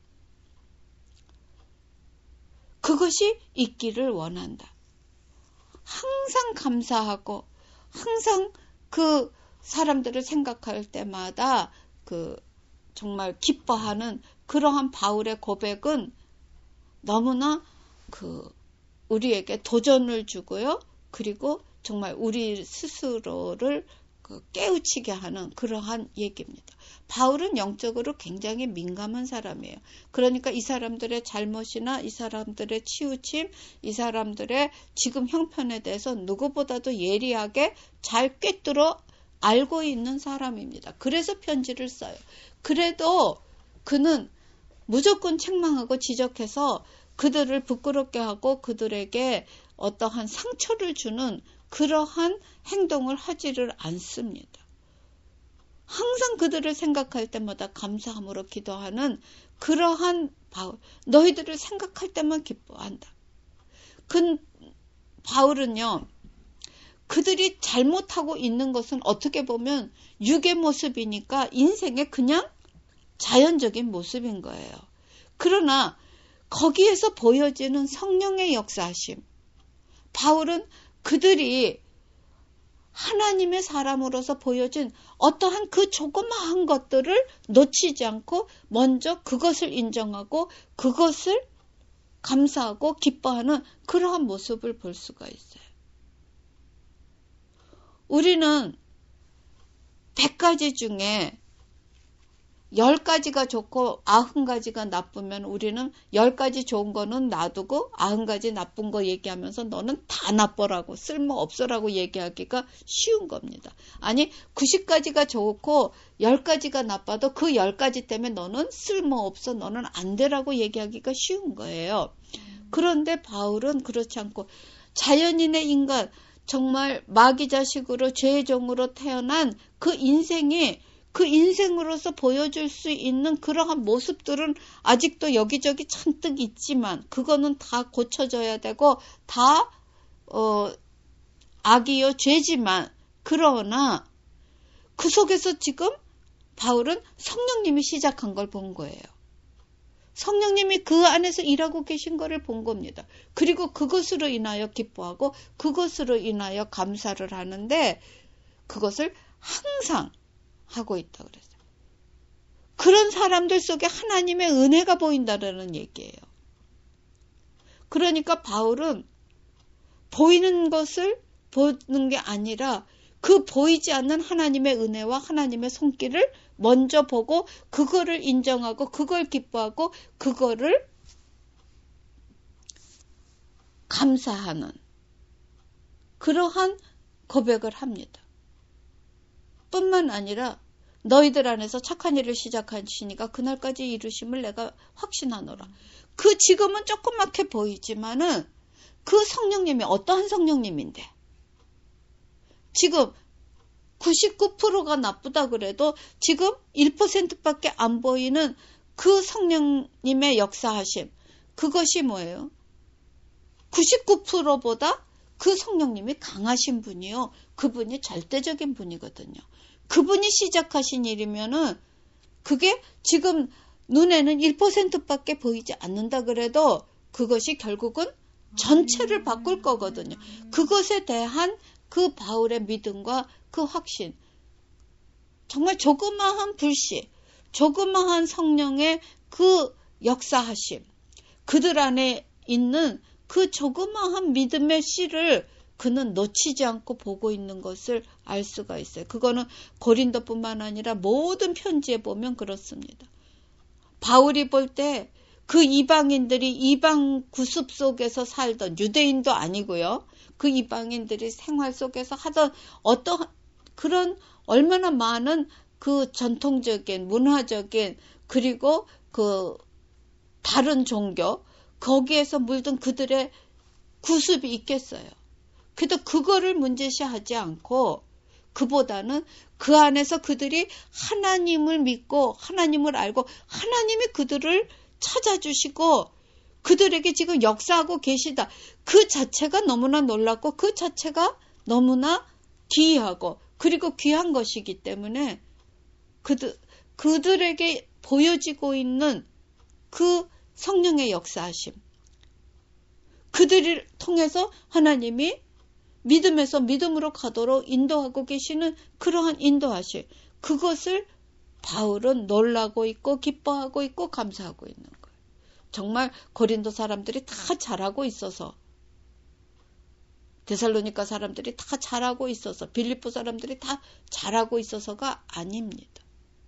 [SPEAKER 1] 그것이 있기를 원한다. 항상 감사하고 항상 그 사람들을 생각할 때마다 그 정말 기뻐하는 그러한 바울의 고백은 너무나 그 우리에게 도전을 주고요. 그리고 정말 우리 스스로를 그 깨우치게 하는 그러한 얘기입니다. 바울은 영적으로 굉장히 민감한 사람이에요. 그러니까 이 사람들의 잘못이나 이 사람들의 치우침, 이 사람들의 지금 형편에 대해서 누구보다도 예리하게 잘 꿰뚫어 알고 있는 사람입니다. 그래서 편지를 써요. 그래도 그는 무조건 책망하고 지적해서 그들을 부끄럽게 하고 그들에게 어떠한 상처를 주는 그러한 행동을 하지를 않습니다. 항상 그들을 생각할 때마다 감사함으로 기도하는 그러한 바울, 너희들을 생각할 때만 기뻐한다. 그 바울은요, 그들이 잘못하고 있는 것은 어떻게 보면 육의 모습이니까 인생의 그냥 자연적인 모습인 거예요. 그러나 거기에서 보여지는 성령의 역사하심, 바울은 그들이 하나님의 사람으로서 보여진 어떠한 그 조그마한 것들을 놓치지 않고 먼저 그것을 인정하고 그것을 감사하고 기뻐하는 그러한 모습을 볼 수가 있어요. 우리는 백 가지 중에 열 가지가 좋고 아흔 가지가 나쁘면 우리는 열 가지 좋은 거는 놔두고 아흔 가지 나쁜 거 얘기하면서 너는 다 나빠라고 쓸모없어라고 얘기하기가 쉬운 겁니다. 아니 구십 가지가 좋고 열 가지가 나빠도 그 열 가지 때문에 너는 쓸모없어, 너는 안 되라고 얘기하기가 쉬운 거예요. 그런데 바울은 그렇지 않고 자연인의 인간, 정말 마귀 자식으로 죄의 종으로 태어난 그 인생이 그 인생으로서 보여줄 수 있는 그러한 모습들은 아직도 여기저기 잔뜩 있지만 그거는 다 고쳐져야 되고 다 어, 악이요 죄지만 그러나 그 속에서 지금 바울은 성령님이 시작한 걸 본 거예요. 성령님이 그 안에서 일하고 계신 거를 본 겁니다. 그리고 그것으로 인하여 기뻐하고 그것으로 인하여 감사를 하는데 그것을 항상 하고 있다 그랬어요. 그런 사람들 속에 하나님의 은혜가 보인다는 얘기예요. 그러니까 바울은 보이는 것을 보는 게 아니라 그 보이지 않는 하나님의 은혜와 하나님의 손길을 먼저 보고 그거를 인정하고 그걸 기뻐하고 그거를 감사하는 그러한 고백을 합니다. 뿐만 아니라 너희들 안에서 착한 일을 시작하시니까 그날까지 이루심을 내가 확신하노라. 그 지금은 조그맣게 보이지만은 그 성령님이 어떠한 성령님인데 지금 구십구 퍼센트가 나쁘다 그래도 지금 일 퍼센트밖에 안 보이는 그 성령님의 역사하심, 그것이 뭐예요? 구십구 퍼센트보다 그 성령님이 강하신 분이요. 그분이 절대적인 분이거든요. 그분이 시작하신 일이면은 그게 지금 눈에는 일 퍼센트밖에 보이지 않는다 그래도 그것이 결국은 전체를 바꿀 거거든요. 그것에 대한 그 바울의 믿음과 그 확신, 정말 조그마한 불씨, 조그마한 성령의 그 역사하심, 그들 안에 있는 그 조그마한 믿음의 씨를 그는 놓치지 않고 보고 있는 것을 알 수가 있어요. 그거는 고린도뿐만 아니라 모든 편지에 보면 그렇습니다. 바울이 볼 때 그 이방인들이 이방 구습 속에서 살던, 유대인도 아니고요. 그 이방인들이 생활 속에서 하던 어떤 그런 얼마나 많은 그 전통적인 문화적인 그리고 그 다른 종교 거기에서 물든 그들의 구습이 있겠어요. 그래도 그거를 문제시하지 않고 그보다는 그 안에서 그들이 하나님을 믿고 하나님을 알고 하나님이 그들을 찾아주시고 그들에게 지금 역사하고 계시다. 그 자체가 너무나 놀랍고 그 자체가 너무나 기이하고 그리고 귀한 것이기 때문에 그들, 그들에게 보여지고 있는 그 성령의 역사하심, 그들을 통해서 하나님이 믿음에서 믿음으로 가도록 인도하고 계시는 그러한 인도하심, 그것을 바울은 놀라고 있고 기뻐하고 있고 감사하고 있는 거예요. 정말 고린도 사람들이 다 잘하고 있어서, 데살로니가 사람들이 다 잘하고 있어서, 빌립보 사람들이 다 잘하고 있어서가 아닙니다.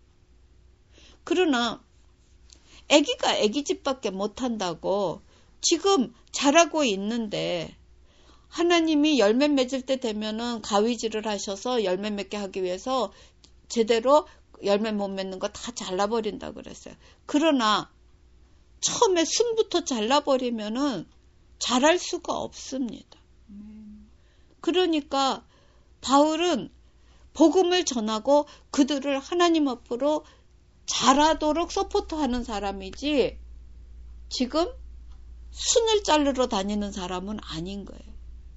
[SPEAKER 1] 그러나 애기가 애기집밖에 못한다고 지금 잘하고 있는데, 하나님이 열매 맺을 때 되면은 가위질을 하셔서 열매 맺게 하기 위해서 제대로 열매 못 맺는 거 다 잘라버린다 그랬어요. 그러나 처음에 순부터 잘라버리면은 잘할 수가 없습니다. 그러니까 바울은 복음을 전하고 그들을 하나님 앞으로 잘하도록 서포트하는 사람이지 지금 순을 자르러 다니는 사람은 아닌 거예요.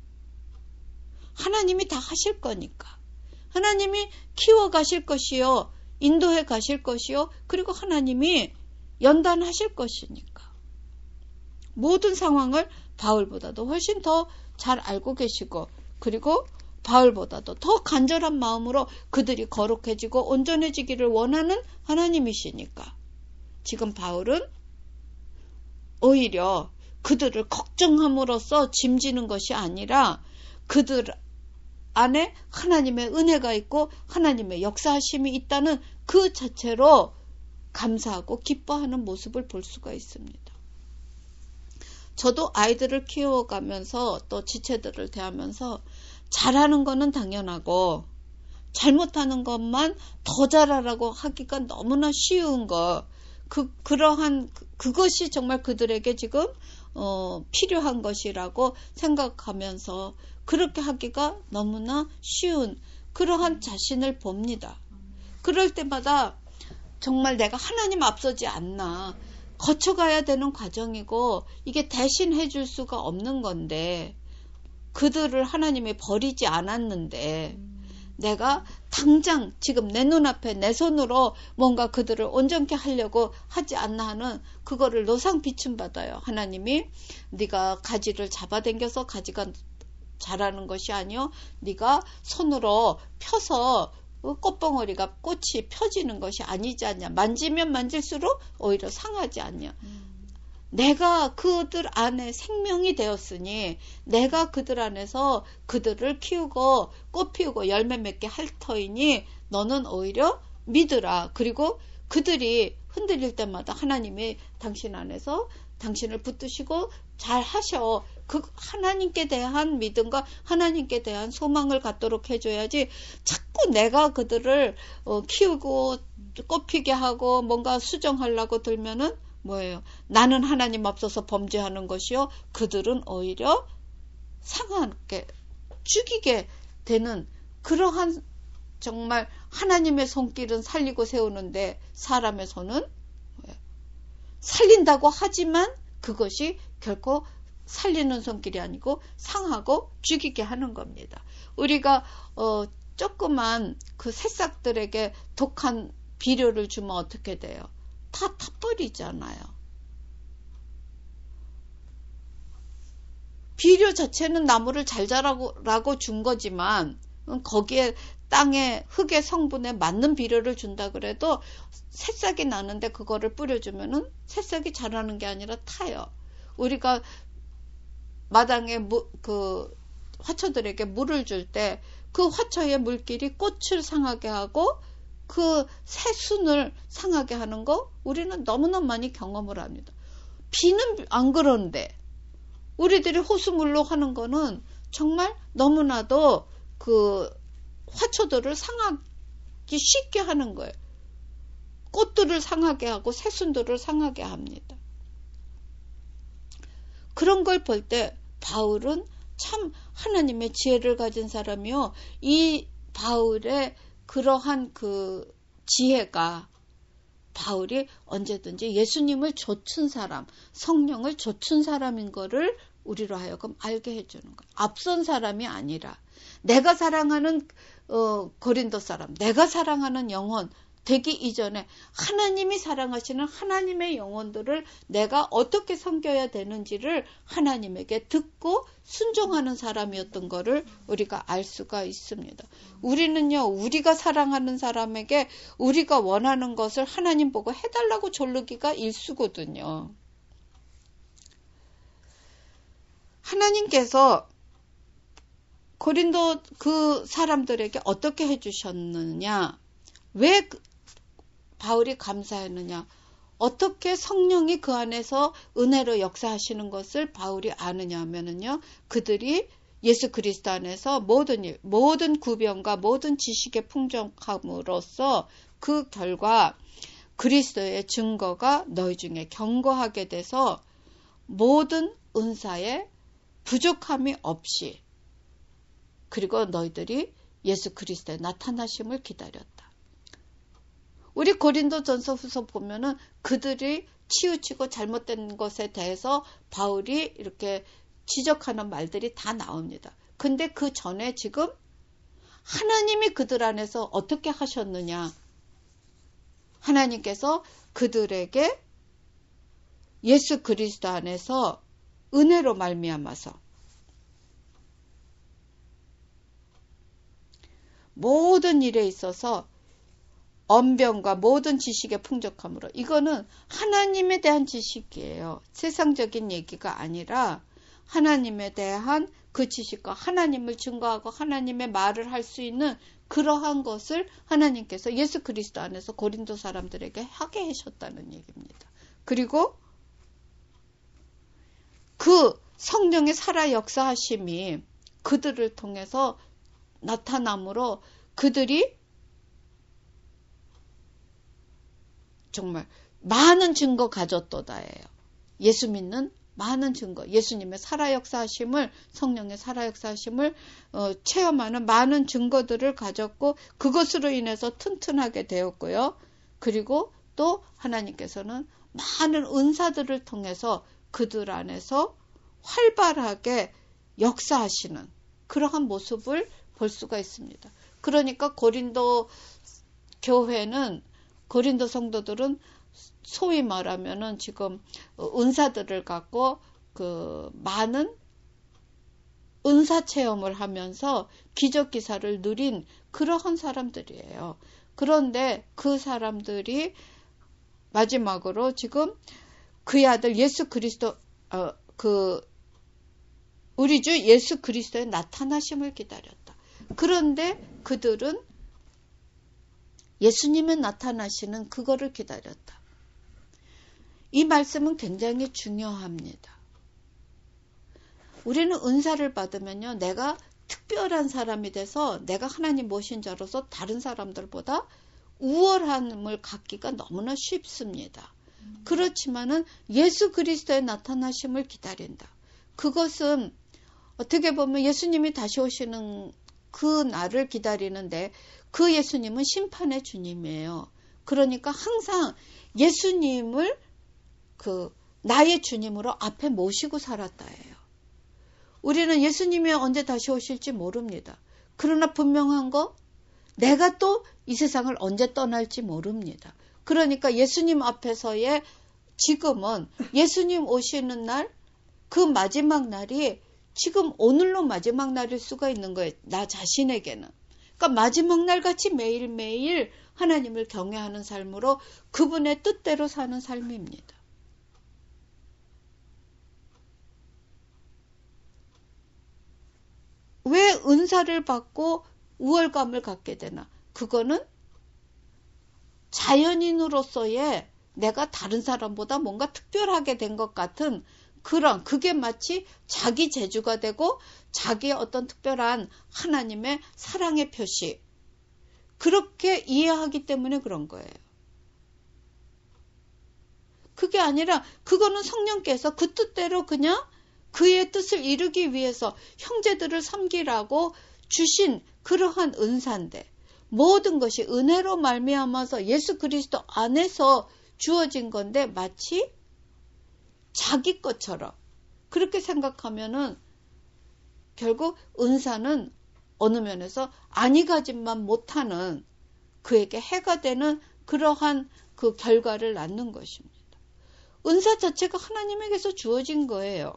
[SPEAKER 1] 하나님이 다 하실 거니까. 하나님이 키워가실 것이요, 인도해 가실 것이요, 그리고 하나님이 연단하실 것이니까. 모든 상황을 바울보다도 훨씬 더 잘 알고 계시고, 그리고 바울보다도 더 간절한 마음으로 그들이 거룩해지고 온전해지기를 원하는 하나님이시니까. 지금 바울은 오히려 그들을 걱정함으로써 짐지는 것이 아니라 그들 안에 하나님의 은혜가 있고 하나님의 역사하심이 있다는 그 자체로 감사하고 기뻐하는 모습을 볼 수가 있습니다. 저도 아이들을 키워가면서 또 지체들을 대하면서 잘하는 거는 당연하고 잘못하는 것만 더 잘하라고 하기가 너무나 쉬운 거, 그, 그러한, 그것이 정말 그들에게 지금, 어, 필요한 것이라고 생각하면서 그렇게 하기가 너무나 쉬운 그러한 자신을 봅니다. 그럴 때마다 정말 내가 하나님 앞서지 않나, 거쳐가야 되는 과정이고 이게 대신 해줄 수가 없는 건데, 그들을 하나님이 버리지 않았는데 내가 당장 지금 내 눈앞에 내 손으로 뭔가 그들을 온전케 하려고 하지 않나 하는 그거를 노상 비춤받아요. 하나님이 네가 가지를 잡아당겨서 가지가 자라는 것이 아니요, 네가 손으로 펴서 꽃봉오리가 꽃이 펴지는 것이 아니지 않냐. 만지면 만질수록 오히려 상하지 않냐. 음. 내가 그들 안에 생명이 되었으니 내가 그들 안에서 그들을 키우고 꽃 피우고 열매 맺게 할 터이니 너는 오히려 믿으라. 그리고 그들이 흔들릴 때마다 하나님이 당신 안에서 당신을 붙드시고 잘 하셔. 그 하나님께 대한 믿음과 하나님께 대한 소망을 갖도록 해줘야지, 자꾸 내가 그들을 어, 키우고 꽃피게 하고 뭔가 수정하려고 들면은 뭐예요? 나는 하나님 앞서서 범죄하는 것이요, 그들은 오히려 상하게 죽이게 되는 그러한, 정말 하나님의 손길은 살리고 세우는데 사람의 손은 살린다고 하지만 그것이 결코 살리는 손길이 아니고 상하고 죽이게 하는 겁니다. 우리가 어, 조그만 그 새싹들에게 독한 비료를 주면 어떻게 돼요? 다 타버리잖아요. 비료 자체는 나무를 잘 자라라고 준 거지만 거기에 땅에 흙의 성분에 맞는 비료를 준다 그래도 새싹이 나는데 그거를 뿌려주면은 새싹이 자라는 게 아니라 타요. 우리가 마당에 무, 그 화초들에게 물을 줄 때 그 화초의 물길이 꽃을 상하게 하고 그 새순을 상하게 하는 거 우리는 너무나 많이 경험을 합니다. 비는 안 그런데 우리들이 호수물로 하는 거는 정말 너무나도 그 화초들을 상하기 쉽게 하는 거예요. 꽃들을 상하게 하고 새순들을 상하게 합니다. 그런 걸 볼 때 바울은 참 하나님의 지혜를 가진 사람이요. 이 바울의 그러한 그 지혜가 바울이 언제든지 예수님을 좇은 사람, 성령을 좇은 사람인 거를 우리로 하여금 알게 해주는 거예요. 앞선 사람이 아니라 내가 사랑하는 어, 고린도 사람, 내가 사랑하는 영혼, 되기 이전에 하나님이 사랑하시는 하나님의 영혼들을 내가 어떻게 섬겨야 되는지를 하나님에게 듣고 순종하는 사람이었던 것을 우리가 알 수가 있습니다. 우리는요, 우리가 사랑하는 사람에게 우리가 원하는 것을 하나님 보고 해달라고 졸르기가 일수거든요. 하나님께서 고린도 그 사람들에게 어떻게 해주셨느냐, 왜 바울이 감사했느냐, 어떻게 성령이 그 안에서 은혜로 역사하시는 것을 바울이 아느냐 하면은요, 그들이 예수 그리스도 안에서 모든 일, 모든 구변과 모든 지식에 풍족함으로써 그 결과 그리스도의 증거가 너희 중에 견고하게 돼서 모든 은사에 부족함이 없이, 그리고 너희들이 예수 그리스도의 나타나심을 기다렸다. 우리 고린도전서 후서 보면은 그들이 치우치고 잘못된 것에 대해서 바울이 이렇게 지적하는 말들이 다 나옵니다. 근데 그 전에 지금 하나님이 그들 안에서 어떻게 하셨느냐, 하나님께서 그들에게 예수 그리스도 안에서 은혜로 말미암아서 모든 일에 있어서 언변과 모든 지식의 풍족함으로, 이거는 하나님에 대한 지식이에요. 세상적인 얘기가 아니라 하나님에 대한 그 지식과 하나님을 증거하고 하나님의 말을 할 수 있는 그러한 것을 하나님께서 예수 그리스도 안에서 고린도 사람들에게 하게 하셨다는 얘기입니다. 그리고 그 성령의 살아 역사하심이 그들을 통해서 나타남으로 그들이 정말 많은 증거 가졌도다예요. 예수 믿는 많은 증거, 예수님의 살아 역사하심을, 성령의 살아 역사하심을 어, 체험하는 많은 증거들을 가졌고, 그것으로 인해서 튼튼하게 되었고요. 그리고 또 하나님께서는 많은 은사들을 통해서 그들 안에서 활발하게 역사하시는 그러한 모습을 볼 수가 있습니다. 그러니까 고린도 교회는, 고린도 성도들은 소위 말하면은 지금 은사들을 갖고 그 많은 은사 체험을 하면서 기적 기사를 누린 그러한 사람들이에요. 그런데 그 사람들이 마지막으로 지금 그의 아들 예수 그리스도, 어, 그 우리 주 예수 그리스도의 나타나심을 기다렸다. 그런데 그들은 예수님의 나타나시는 그거를 기다렸다. 이 말씀은 굉장히 중요합니다. 우리는 은사를 받으면요, 내가 특별한 사람이 돼서 내가 하나님 모신 자로서 다른 사람들보다 우월함을 갖기가 너무나 쉽습니다. 그렇지만은 예수 그리스도의 나타나심을 기다린다. 그것은 어떻게 보면 예수님이 다시 오시는 그 날을 기다리는데, 그 예수님은 심판의 주님이에요. 그러니까 항상 예수님을 그 나의 주님으로 앞에 모시고 살았다예요. 우리는 예수님이 언제 다시 오실지 모릅니다. 그러나 분명한 거, 내가 또 이 세상을 언제 떠날지 모릅니다. 그러니까 예수님 앞에서의 지금은 예수님 오시는 날, 그 마지막 날이 지금 오늘로 마지막 날일 수가 있는 거예요. 나 자신에게는. 그러니까 마지막 날 같이 매일매일 하나님을 경외하는 삶으로 그분의 뜻대로 사는 삶입니다. 왜 은사를 받고 우월감을 갖게 되나? 그거는 자연인으로서의 내가 다른 사람보다 뭔가 특별하게 된 것 같은 그런, 그게 마치 자기 재주가 되고 자기의 어떤 특별한 하나님의 사랑의 표시, 그렇게 이해하기 때문에 그런 거예요. 그게 아니라 그거는 성령께서 그 뜻대로 그냥 그의 뜻을 이루기 위해서 형제들을 섬기라고 주신 그러한 은사인데, 모든 것이 은혜로 말미암아서 예수 그리스도 안에서 주어진 건데 마치 자기 것처럼 그렇게 생각하면은 결국 은사는 어느 면에서 아니 가짐만 못하는, 그에게 해가 되는 그러한 그 결과를 낳는 것입니다. 은사 자체가 하나님에게서 주어진 거예요.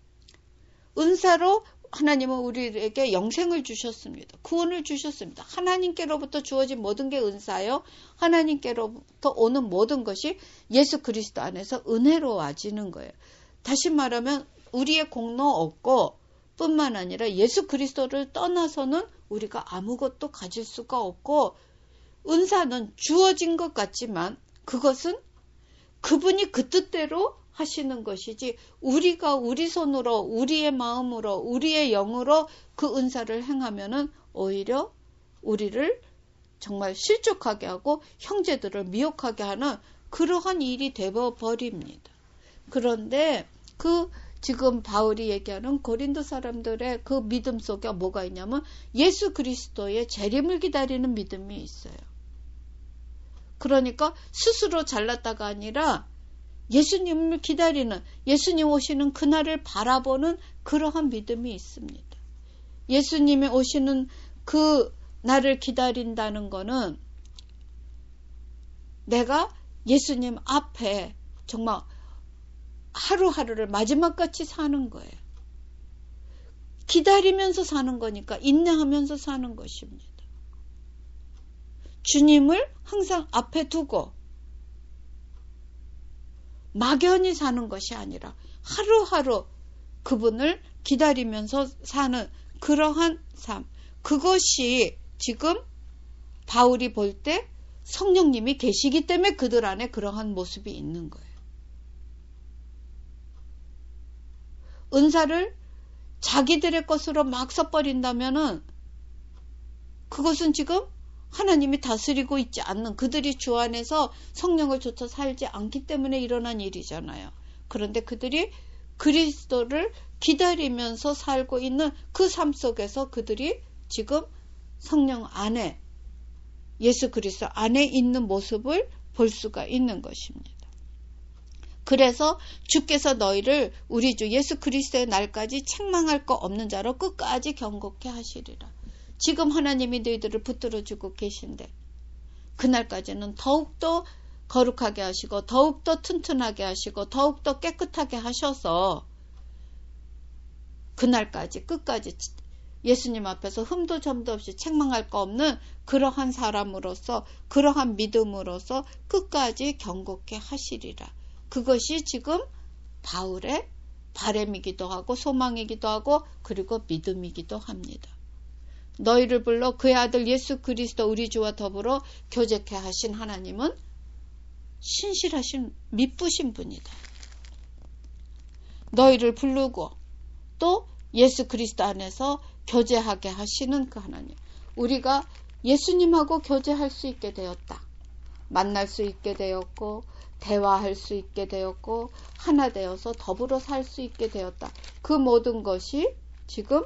[SPEAKER 1] 은사로 하나님은 우리에게 영생을 주셨습니다. 구원을 주셨습니다. 하나님께로부터 주어진 모든 게 은사요. 하나님께로부터 오는 모든 것이 예수 그리스도 안에서 은혜로 와지는 거예요. 다시 말하면 우리의 공로 없고 뿐만 아니라 예수 그리스도를 떠나서는 우리가 아무것도 가질 수가 없고, 은사는 주어진 것 같지만 그것은 그분이 그 뜻대로 하시는 것이지 우리가 우리 손으로 우리의 마음으로 우리의 영으로 그 은사를 행하면은 오히려 우리를 정말 실족하게 하고 형제들을 미혹하게 하는 그러한 일이 되어버립니다. 그런데 그 지금 바울이 얘기하는 고린도 사람들의 그 믿음 속에 뭐가 있냐면 예수 그리스도의 재림을 기다리는 믿음이 있어요. 그러니까 스스로 잘났다가 아니라 예수님을 기다리는, 예수님 오시는 그날을 바라보는 그러한 믿음이 있습니다. 예수님이 오시는 그 날을 기다린다는 거는 내가 예수님 앞에 정말 하루하루를 마지막같이 사는 거예요. 기다리면서 사는 거니까 인내하면서 사는 것입니다. 주님을 항상 앞에 두고 막연히 사는 것이 아니라 하루하루 그분을 기다리면서 사는 그러한 삶. 그것이 지금 바울이 볼 때 성령님이 계시기 때문에 그들 안에 그러한 모습이 있는 거예요. 은사를 자기들의 것으로 막 써버린다면은 그것은 지금 하나님이 다스리고 있지 않는, 그들이 주 안에서 성령을 쫓아 살지 않기 때문에 일어난 일이잖아요. 그런데 그들이 그리스도를 기다리면서 살고 있는 그 삶 속에서 그들이 지금 성령 안에, 예수 그리스도 안에 있는 모습을 볼 수가 있는 것입니다. 그래서 주께서 너희를 우리 주 예수 그리스도의 날까지 책망할 거 없는 자로 끝까지 경고케 하시리라. 지금 하나님이 너희들을 붙들어주고 계신데 그날까지는 더욱더 거룩하게 하시고 더욱더 튼튼하게 하시고 더욱더 깨끗하게 하셔서 그날까지 끝까지 예수님 앞에서 흠도 점도 없이 책망할 거 없는 그러한 사람으로서, 그러한 믿음으로서 끝까지 경고케 하시리라. 그것이 지금 바울의 바람이기도 하고 소망이기도 하고 그리고 믿음이기도 합니다. 너희를 불러 그의 아들 예수 그리스도 우리 주와 더불어 교제케 하신 하나님은 신실하신 미쁘신 분이다. 너희를 부르고 또 예수 그리스도 안에서 교제하게 하시는 그 하나님. 우리가 예수님하고 교제할 수 있게 되었다. 만날 수 있게 되었고 대화할 수 있게 되었고 하나 되어서 더불어 살 수 있게 되었다. 그 모든 것이 지금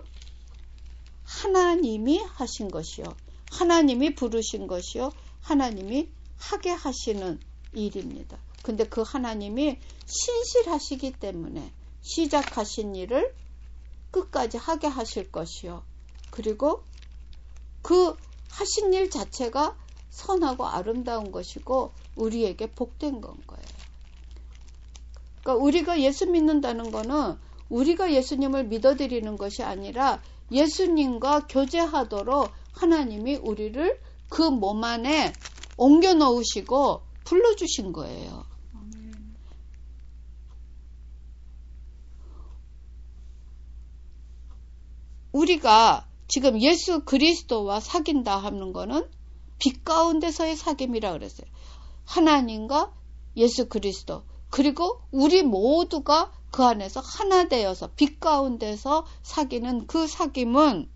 [SPEAKER 1] 하나님이 하신 것이요. 하나님이 부르신 것이요. 하나님이 하게 하시는 일입니다. 근데 그 하나님이 신실하시기 때문에 시작하신 일을 끝까지 하게 하실 것이요. 그리고 그 하신 일 자체가 선하고 아름다운 것이고 우리에게 복된 건 거예요. 그러니까 우리가 예수 믿는다는 거는 우리가 예수님을 믿어드리는 것이 아니라 예수님과 교제하도록 하나님이 우리를 그 몸 안에 옮겨 넣으시고 불러주신 거예요. 우리가 지금 예수 그리스도와 사귄다 하는 거는 빛 가운데서의 사귐이라 그랬어요. 하나님과 예수 그리스도 그리고 우리 모두가 그 안에서 하나 되어서 빛 가운데서 사귀는 그 사귐은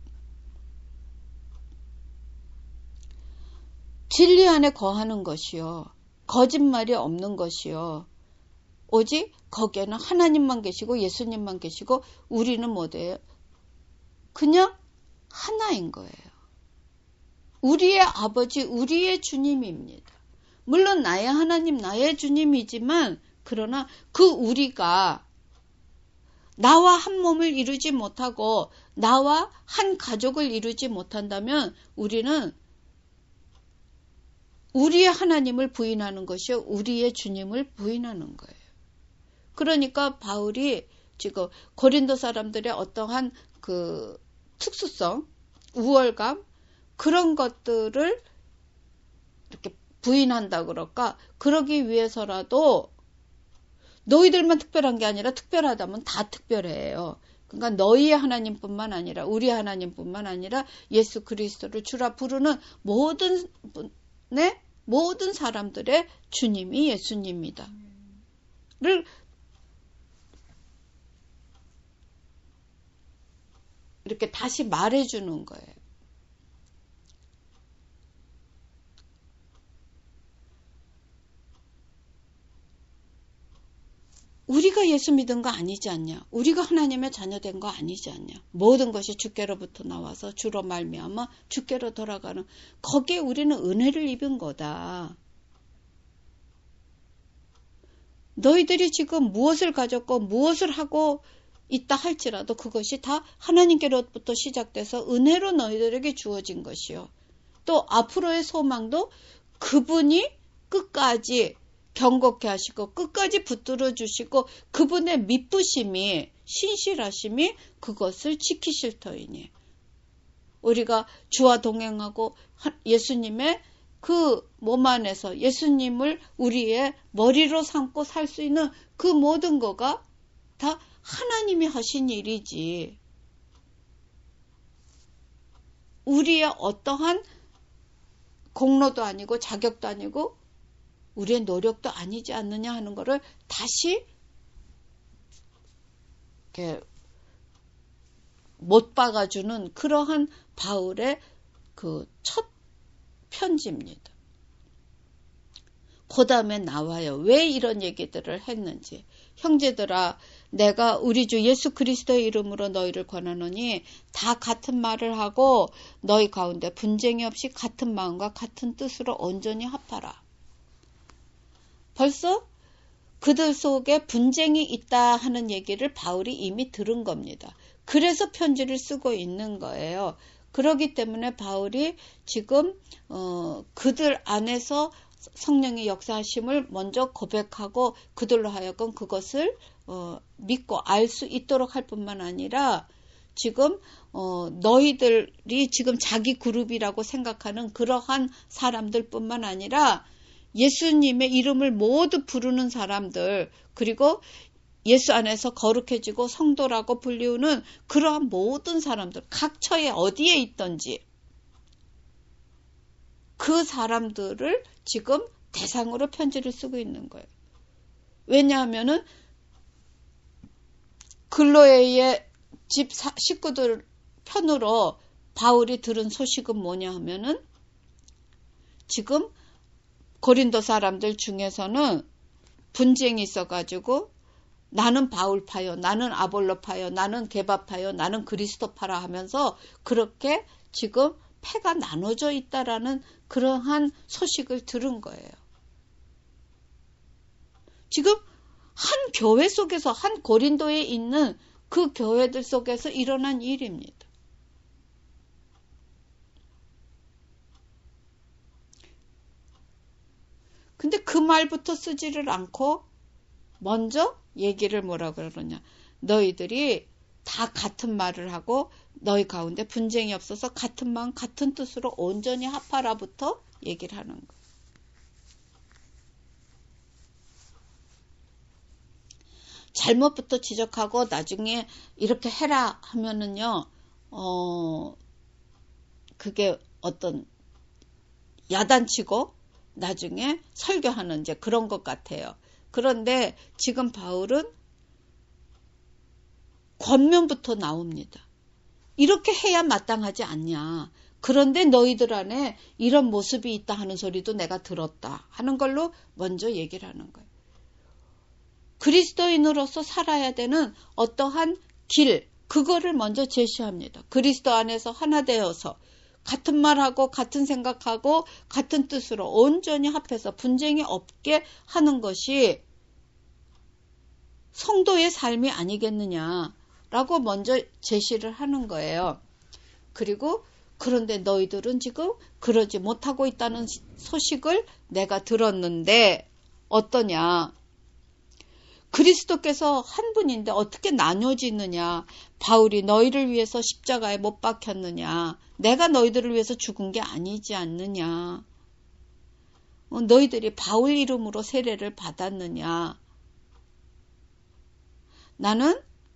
[SPEAKER 1] 진리 안에 거하는 것이요. 거짓말이 없는 것이요. 오직 거기에는 하나님만 계시고 예수님만 계시고 우리는 뭐예요? 그냥 하나인 거예요. 우리의 아버지, 우리의 주님입니다. 물론 나의 하나님, 나의 주님이지만 그러나 그 우리가 나와 한 몸을 이루지 못하고 나와 한 가족을 이루지 못한다면 우리는 우리의 하나님을 부인하는 것이 우리의 주님을 부인하는 거예요. 그러니까 바울이 지금 고린도 사람들의 어떠한 그 특수성, 우월감, 그런 것들을 이렇게 부인한다 그럴까? 그러기 위해서라도 너희들만 특별한 게 아니라 특별하다면 다 특별해요. 그러니까 너희의 하나님뿐만 아니라 우리 하나님뿐만 아니라 예수 그리스도를 주라 부르는 모든 분의 모든 사람들의 주님이 예수님이다. 를 이렇게 다시 말해주는 거예요. 우리가 예수 믿은 거 아니지 않냐? 우리가 하나님의 자녀된 거 아니지 않냐? 모든 것이 주께로부터 나와서 주로 말미암아 주께로 돌아가는, 거기에 우리는 은혜를 입은 거다. 너희들이 지금 무엇을 가졌고 무엇을 하고 있다 할지라도 그것이 다 하나님께로부터 시작돼서 은혜로 너희들에게 주어진 것이요. 또 앞으로의 소망도 그분이 끝까지 경고케 하시고 끝까지 붙들어 주시고 그분의 미쁘심이, 신실하심이 그것을 지키실 터이니, 우리가 주와 동행하고 예수님의 그 몸 안에서 예수님을 우리의 머리로 삼고 살 수 있는 그 모든 거가 다 하나님이 하신 일이지, 우리의 어떠한 공로도 아니고 자격도 아니고 우리의 노력도 아니지 않느냐 하는 것을 다시 이렇게 못 박아주는 그러한 바울의 그 첫 편지입니다. 그 다음에 나와요. 왜 이런 얘기들을 했는지. 형제들아, 내가 우리 주 예수 그리스도의 이름으로 너희를 권하노니 다 같은 말을 하고 너희 가운데 분쟁이 없이 같은 마음과 같은 뜻으로 온전히 합하라. 벌써 그들 속에 분쟁이 있다 하는 얘기를 바울이 이미 들은 겁니다. 그래서 편지를 쓰고 있는 거예요. 그렇기 때문에 바울이 지금 어, 그들 안에서 성령의 역사하심을 먼저 고백하고 그들로 하여금 그것을 어, 믿고 알 수 있도록 할 뿐만 아니라 지금 어, 너희들이 지금 자기 그룹이라고 생각하는 그러한 사람들 뿐만 아니라 예수님의 이름을 모두 부르는 사람들, 그리고 예수 안에서 거룩해지고 성도라고 불리우는 그러한 모든 사람들, 각 처에 어디에 있던지 그 사람들을 지금 대상으로 편지를 쓰고 있는 거예요. 왜냐하면은 글로에의 집 식구들 편으로 바울이 들은 소식은 뭐냐 하면은 지금 고린도 사람들 중에서는 분쟁이 있어가지고 나는 바울파요, 나는 아볼로파요, 나는 게바파요, 나는 그리스도파라 하면서 그렇게 지금 패가 나눠져 있다라는 그러한 소식을 들은 거예요. 지금 한 교회 속에서, 한 고린도에 있는 그 교회들 속에서 일어난 일입니다. 근데 그 말부터 쓰지를 않고 먼저 얘기를 뭐라 그러느냐. 너희들이 다 같은 말을 하고 너희 가운데 분쟁이 없어서 같은 마음 같은 뜻으로 온전히 합하라부터 얘기를 하는 거예요. 잘못부터 지적하고 나중에 이렇게 해라 하면은요, 어, 그게 어떤 야단치고 나중에 설교하는 이제 그런 것 같아요. 그런데 지금 바울은 권면부터 나옵니다. 이렇게 해야 마땅하지 않냐. 그런데 너희들 안에 이런 모습이 있다 하는 소리도 내가 들었다 하는 걸로 먼저 얘기를 하는 거예요. 그리스도인으로서 살아야 되는 어떠한 길, 그거를 먼저 제시합니다. 그리스도 안에서 하나 되어서 같은 말하고 같은 생각하고 같은 뜻으로 온전히 합해서 분쟁이 없게 하는 것이 성도의 삶이 아니겠느냐라고 먼저 제시를 하는 거예요. 그리고 그런데 너희들은 지금 그러지 못하고 있다는 소식을 내가 들었는데 어떠냐? 그리스도께서 한 분인데 어떻게 나눠지느냐? 바울이 너희를 위해서 십자가에 못 박혔느냐? 내가 너희들을 위해서 죽은 게 아니지 않느냐? 어, 너희들이 바울 이름으로 세례를 받았느냐? 나는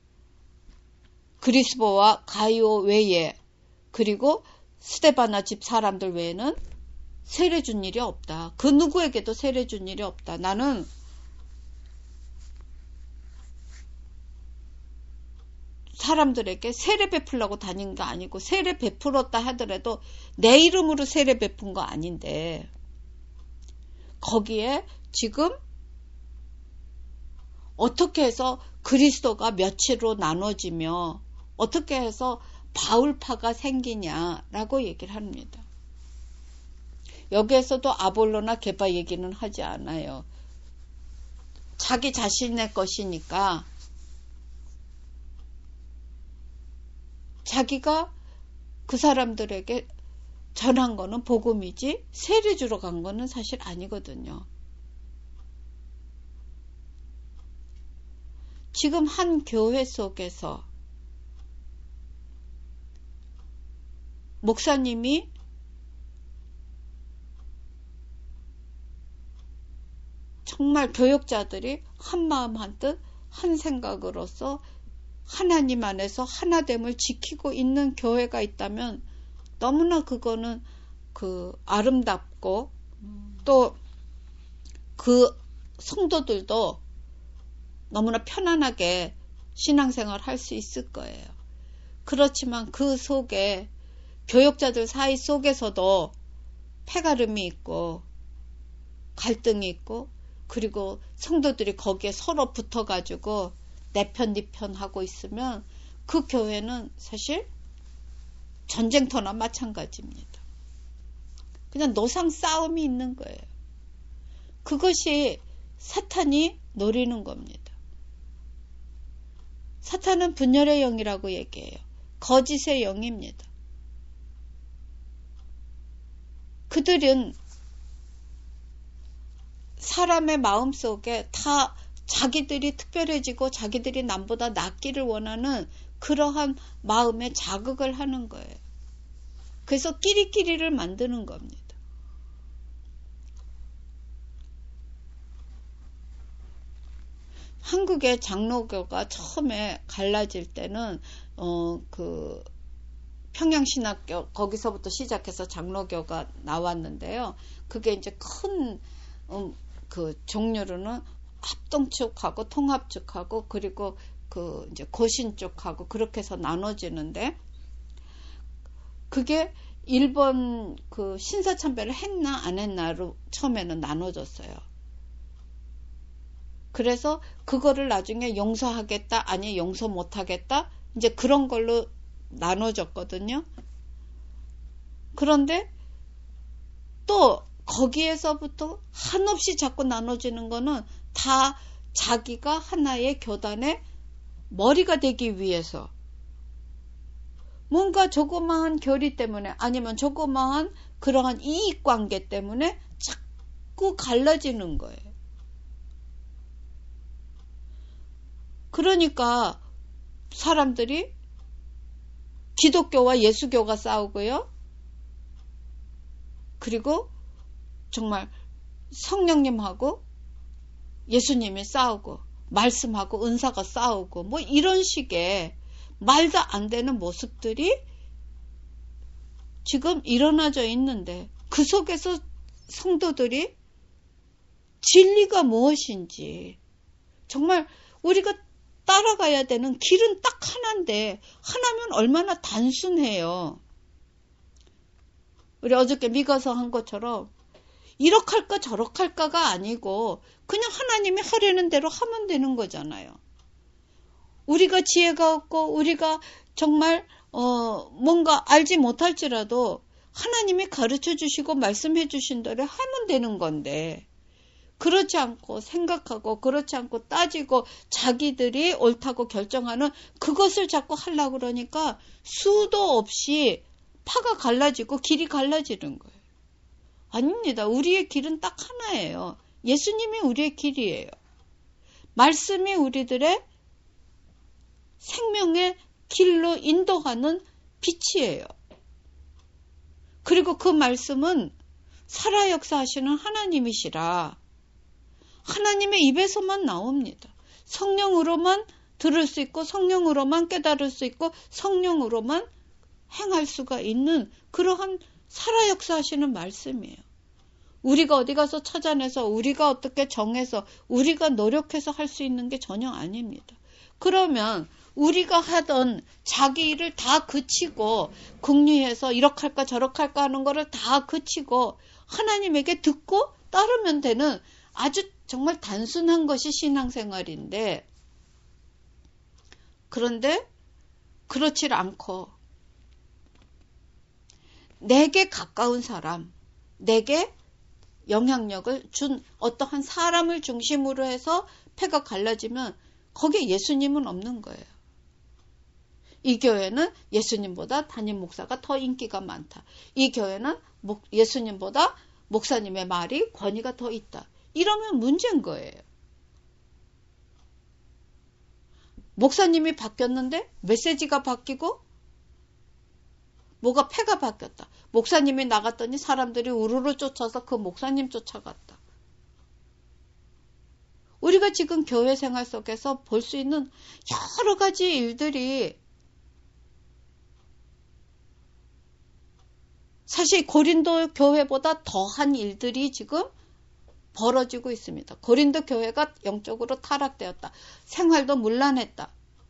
[SPEAKER 1] 그리스보와 가이오 외에 그리고 스데바나 집 사람들 외에는 세례 준 일이 없다. 그 누구에게도 세례 준 일이 없다. 나는 사람들에게 세례 베풀려고 다닌 거 아니고 세례 베풀었다 하더라도 내 이름으로 세례 베푼 거 아닌데 거기에 지금 어떻게 해서 그리스도가 며칠로 나눠지며 어떻게 해서 바울파가 생기냐라고 얘기를 합니다. 여기에서도 아볼로나 게바 얘기는 하지 않아요. 자기 자신의 것이니까 자기가 그 사람들에게 전한 거는 복음이지 세례 주러 간 거는 사실 아니거든요. 지금 한 교회 속에서 목사님이 정말 교역자들이 한 마음 한 뜻, 한 생각으로서 하나님 안에서 하나됨을 지키고 있는 교회가 있다면 너무나 그거는 그 아름답고 또 그 성도들도 너무나 편안하게 신앙생활 할 수 있을 거예요. 그렇지만 그 속에 교역자들 사이 속에서도 패가름이 있고 갈등이 있고 그리고 성도들이 거기에 서로 붙어가지고 내 편 네 편 하고 있으면 그 교회는 사실 전쟁터나 마찬가지입니다. 그냥 노상 싸움이 있는 거예요. 그것이 사탄이 노리는 겁니다. 사탄은 분열의 영이라고 얘기해요. 거짓의 영입니다. 그들은 사람의 마음속에 다 자기들이 특별해지고 자기들이 남보다 낫기를 원하는 그러한 마음에 자극을 하는 거예요. 그래서 끼리끼리를 만드는 겁니다. 한국의 장로교가 처음에 갈라질 때는 어, 그 평양신학교 거기서부터 시작해서 장로교가 나왔는데요. 그게 이제 큰 음, 그 종류로는 합동 쪽하고 통합 쪽하고 그리고 그 이제 고신 쪽하고 그렇게 해서 나눠지는데 그게 일본 그 신사참배를 했나 안 했나로 처음에는 나눠졌어요. 그래서 그거를 나중에 용서하겠다 아니 용서 못하겠다 이제 그런 걸로 나눠졌거든요. 그런데 또 거기에서부터 한없이 자꾸 나눠지는 거는 다 자기가 하나의 교단의 머리가 되기 위해서 뭔가 조그마한 결의 때문에 아니면 조그마한 그러한 이익관계 때문에 자꾸 갈라지는 거예요. 그러니까 사람들이 기독교와 예수교가 싸우고요. 그리고 정말 성령님하고 예수님이 싸우고 말씀하고 은사가 싸우고 뭐 이런 식의 말도 안 되는 모습들이 지금 일어나져 있는데 그 속에서 성도들이 진리가 무엇인지 정말 우리가 따라가야 되는 길은 딱 하나인데 하나면 얼마나 단순해요. 우리 어저께 미가서 한 것처럼 이렇게 할까 저렇게 할까가 아니고 그냥 하나님이 하려는 대로 하면 되는 거잖아요. 우리가 지혜가 없고 우리가 정말 어 뭔가 알지 못할지라도 하나님이 가르쳐 주시고 말씀해 주신 대로 하면 되는 건데 그렇지 않고 생각하고 그렇지 않고 따지고 자기들이 옳다고 결정하는 그것을 자꾸 하려고 그러니까 수도 없이 파가 갈라지고 길이 갈라지는 거예요. 아닙니다. 우리의 길은 딱 하나예요. 예수님이 우리의 길이에요. 말씀이 우리들의 생명의 길로 인도하는 빛이에요. 그리고 그 말씀은 살아 역사하시는 하나님이시라. 하나님의 입에서만 나옵니다. 성령으로만 들을 수 있고 성령으로만 깨달을 수 있고 성령으로만 행할 수가 있는 그러한 살아 역사하시는 말씀이에요. 우리가 어디 가서 찾아내서 우리가 어떻게 정해서 우리가 노력해서 할 수 있는 게 전혀 아닙니다. 그러면 우리가 하던 자기 일을 다 그치고 궁리해서 이렇게 할까 저렇게 할까 하는 거를 다 그치고 하나님에게 듣고 따르면 되는 아주 정말 단순한 것이 신앙생활인데, 그런데 그렇지 않고 내게 가까운 사람, 내게 영향력을 준 어떠한 사람을 중심으로 해서 패가 갈라지면 거기에 예수님은 없는 거예요. 이 교회는 예수님보다 담임 목사가 더 인기가 많다. 이 교회는 예수님보다 목사님의 말이 권위가 더 있다. 이러면 문제인 거예요. 목사님이 바뀌었는데 메시지가 바뀌고 뭐가 패가 바뀌었다. 목사님이 나갔더니 사람들이 우르르 쫓아서 그 목사님 쫓아갔다. 우리가 지금 교회 생활 속에서 볼 수 있는 여러 가지 일들이 사실 고린도 교회보다 더한 일들이 지금 벌어지고 있습니다. 고린도 교회가 영적으로 타락되었다. 생활도 문란했다.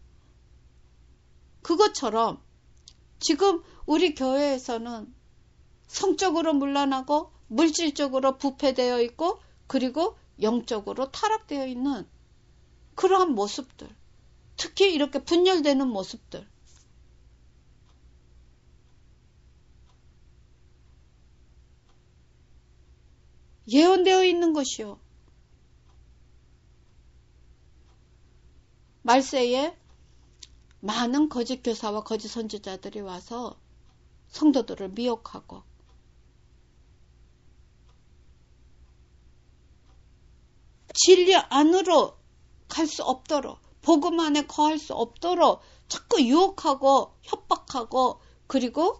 [SPEAKER 1] 그것처럼 지금 우리 교회에서는 성적으로 문란하고 물질적으로 부패되어 있고 그리고 영적으로 타락되어 있는 그러한 모습들, 특히 이렇게 분열되는 모습들, 예언되어 있는 것이요. 말세에 많은 거짓 교사와 거짓 선지자들이 와서 성도들을 미혹하고 진리 안으로 갈 수 없도록, 복음 안에 거할 수 없도록 자꾸 유혹하고 협박하고, 그리고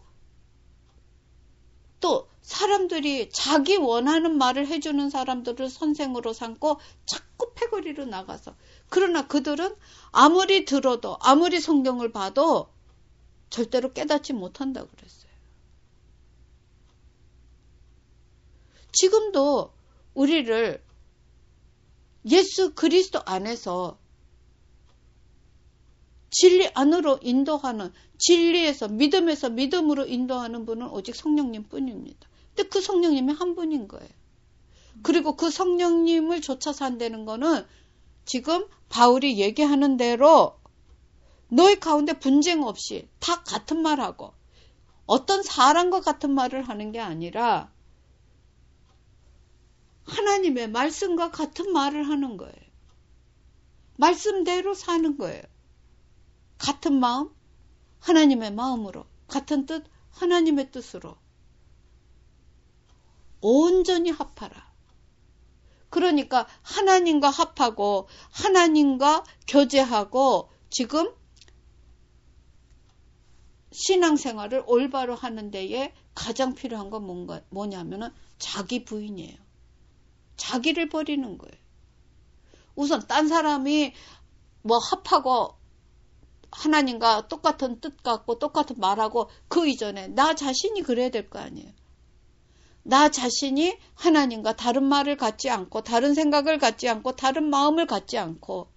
[SPEAKER 1] 또 사람들이 자기 원하는 말을 해주는 사람들을 선생으로 삼고 자꾸 패거리로 나가서, 그러나 그들은 아무리 들어도 아무리 성경을 봐도 절대로 깨닫지 못한다고 그랬어요. 지금도 우리를 예수 그리스도 안에서 진리 안으로 인도하는, 진리에서 믿음에서 믿음으로 인도하는 분은 오직 성령님 뿐입니다. 근데 그 성령님이 한 분인 거예요. 그리고 그 성령님을 쫓아 산다는 거는 지금 바울이 얘기하는 대로 너희 가운데 분쟁 없이 다 같은 말하고 어떤 사람과 같은 말을 하는 게 아니라 하나님의 말씀과 같은 말을 하는 거예요. 말씀대로 사는 거예요. 같은 마음, 하나님의 마음으로, 같은 뜻, 하나님의 뜻으로 온전히 합하라. 그러니까 하나님과 합하고 하나님과 교제하고 지금 신앙생활을 올바로 하는 데에 가장 필요한 건 뭔가, 뭐냐면은 자기 부인이에요. 자기를 버리는 거예요. 우선 딴 사람이 뭐 합하고 하나님과 똑같은 뜻 갖고 똑같은 말하고 그 이전에 나 자신이 그래야 될 거 아니에요. 나 자신이 하나님과 다른 말을 갖지 않고 다른 생각을 갖지 않고 다른 마음을 갖지 않고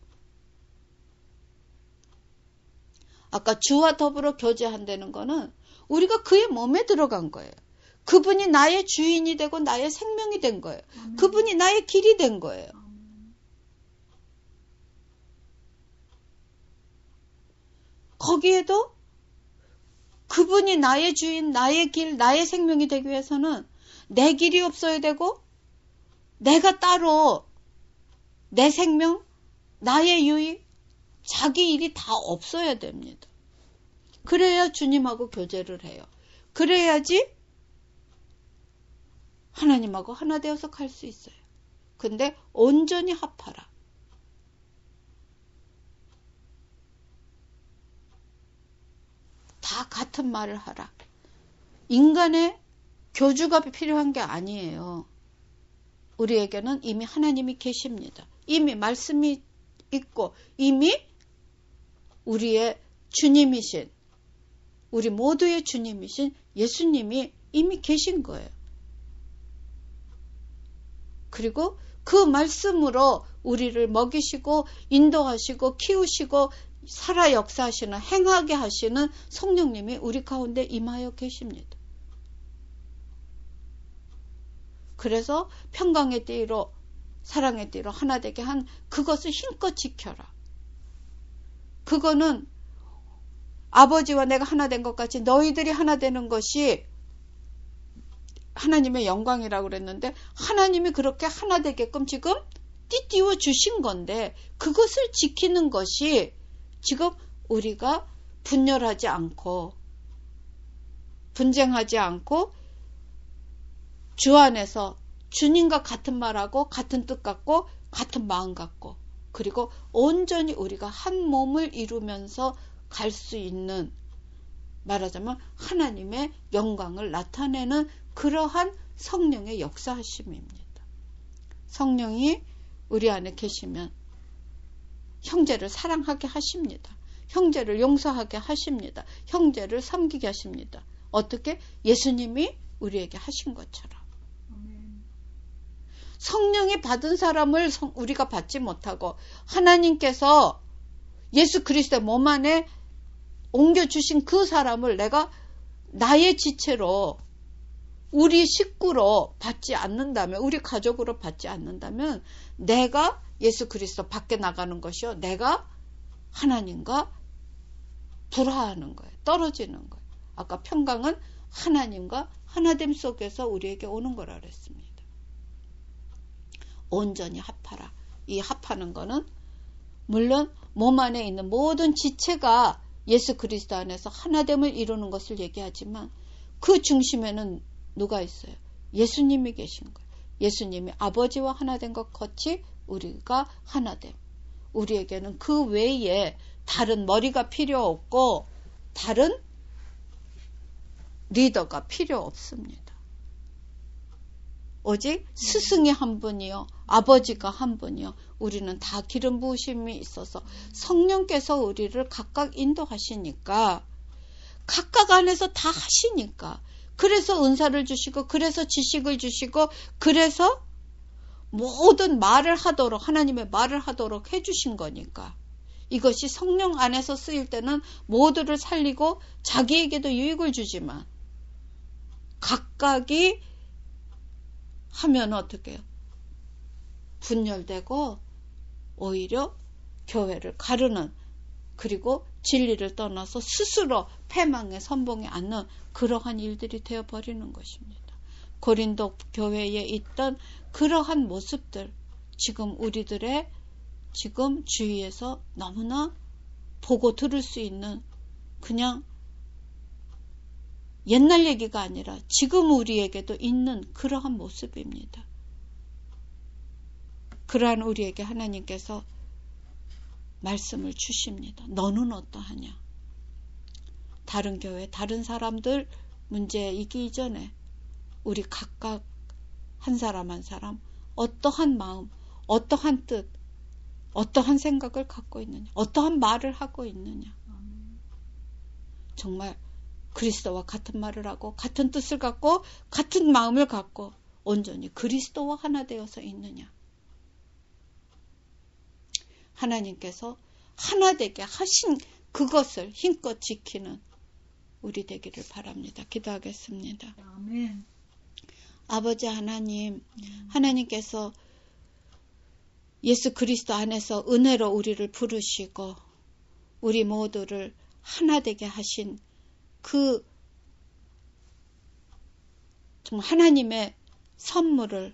[SPEAKER 1] 아까 주와 더불어 교제한다는 거는 우리가 그의 몸에 들어간 거예요. 그분이 나의 주인이 되고 나의 생명이 된 거예요. 아멘. 그분이 나의 길이 된 거예요. 아멘. 거기에도 그분이 나의 주인, 나의 길, 나의 생명이 되기 위해서는 내 길이 없어야 되고 내가 따로 내 생명, 나의 유익, 자기 일이 다 없어야 됩니다. 그래야 주님하고 교제를 해요. 그래야지 하나님하고 하나 되어서 갈 수 있어요. 근데 온전히 합하라. 다 같은 말을 하라. 인간의 교주가 필요한 게 아니에요. 우리에게는 이미 하나님이 계십니다. 이미 말씀이 있고 이미 우리의 주님이신, 우리 모두의 주님이신 예수님이 이미 계신 거예요. 그리고 그 말씀으로 우리를 먹이시고 인도하시고 키우시고 살아 역사하시는, 행하게 하시는 성령님이 우리 가운데 임하여 계십니다. 그래서 평강의 띠로, 사랑의 띠로 하나 되게 한 그것을 힘껏 지켜라. 그거는 아버지와 내가 하나 된 것 같이 너희들이 하나 되는 것이 하나님의 영광이라고 그랬는데, 하나님이 그렇게 하나 되게끔 지금 띠띠워 주신 건데, 그것을 지키는 것이 지금 우리가 분열하지 않고 분쟁하지 않고 주 안에서 주님과 같은 말하고 같은 뜻 갖고 같은 마음 갖고, 그리고 온전히 우리가 한 몸을 이루면서 갈 수 있는, 말하자면 하나님의 영광을 나타내는 그러한 성령의 역사하심입니다. 성령이 우리 안에 계시면 형제를 사랑하게 하십니다. 형제를 용서하게 하십니다. 형제를 섬기게 하십니다. 어떻게? 예수님이 우리에게 하신 것처럼. 성령이 받은 사람을 우리가 받지 못하고, 하나님께서 예수 그리스도의 몸 안에 옮겨주신 그 사람을 내가 나의 지체로, 우리 식구로 받지 않는다면, 우리 가족으로 받지 않는다면 내가 예수 그리스도 밖에 나가는 것이요, 내가 하나님과 불화하는 거예요. 떨어지는 거예요. 아까 평강은 하나님과 하나됨 속에서 우리에게 오는 거라 그랬습니다. 온전히 합하라. 이 합하는 거는 물론 몸 안에 있는 모든 지체가 예수 그리스도 안에서 하나됨을 이루는 것을 얘기하지만, 그 중심에는 누가 있어요? 예수님이 계신 거예요. 예수님이 아버지와 하나된 것 같이 우리가 하나됨. 우리에게는 그 외에 다른 머리가 필요 없고 다른 리더가 필요 없습니다. 오직 스승이 한 분이요, 아버지가 한 분이요, 우리는 다 기름 부으심이 있어서 성령께서 우리를 각각 인도하시니까, 각각 안에서 다 하시니까, 그래서 은사를 주시고, 그래서 지식을 주시고, 그래서 모든 말을 하도록, 하나님의 말을 하도록 해주신 거니까, 이것이 성령 안에서 쓰일 때는 모두를 살리고 자기에게도 유익을 주지만, 각각이 하면 어떻게 해요? 분열되고 오히려 교회를 가르는, 그리고 진리를 떠나서 스스로 패망에 선봉에 앉는 그러한 일들이 되어버리는 것입니다. 고린도 교회에 있던 그러한 모습들, 지금 우리들의 지금 주위에서 너무나 보고 들을 수 있는, 그냥 옛날 얘기가 아니라 지금 우리에게도 있는 그러한 모습입니다. 그러한 우리에게 하나님께서 말씀을 주십니다. 너는 어떠하냐? 다른 교회, 다른 사람들 문제이기 이전에 우리 각각 한 사람 한 사람 어떠한 마음, 어떠한 뜻, 어떠한 생각을 갖고 있느냐, 어떠한 말을 하고 있느냐. 정말 그리스도와 같은 말을 하고 같은 뜻을 갖고 같은 마음을 갖고 온전히 그리스도와 하나 되어서 있느냐. 하나님께서 하나 되게 하신 그것을 힘껏 지키는 우리 되기를 바랍니다. 기도하겠습니다.
[SPEAKER 2] 아멘.
[SPEAKER 1] 아버지 하나님, 하나님께서 예수 그리스도 안에서 은혜로 우리를 부르시고 우리 모두를 하나 되게 하신 그 정말 하나님의 선물을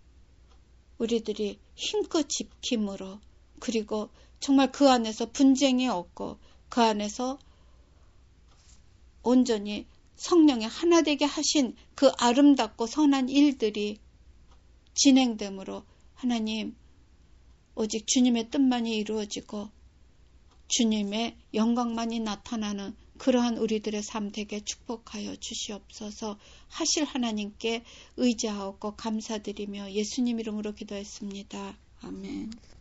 [SPEAKER 1] 우리들이 힘껏 지킴으로, 그리고 정말 그 안에서 분쟁이 없고 그 안에서 온전히 성령의 하나 되게 하신 그 아름답고 선한 일들이 진행됨으로 하나님 오직 주님의 뜻만이 이루어지고 주님의 영광만이 나타나는 그러한 우리들의 삶 되게 축복하여 주시옵소서. 하실 하나님께 의지하옵고 감사드리며 예수님 이름으로 기도했습니다. 아멘.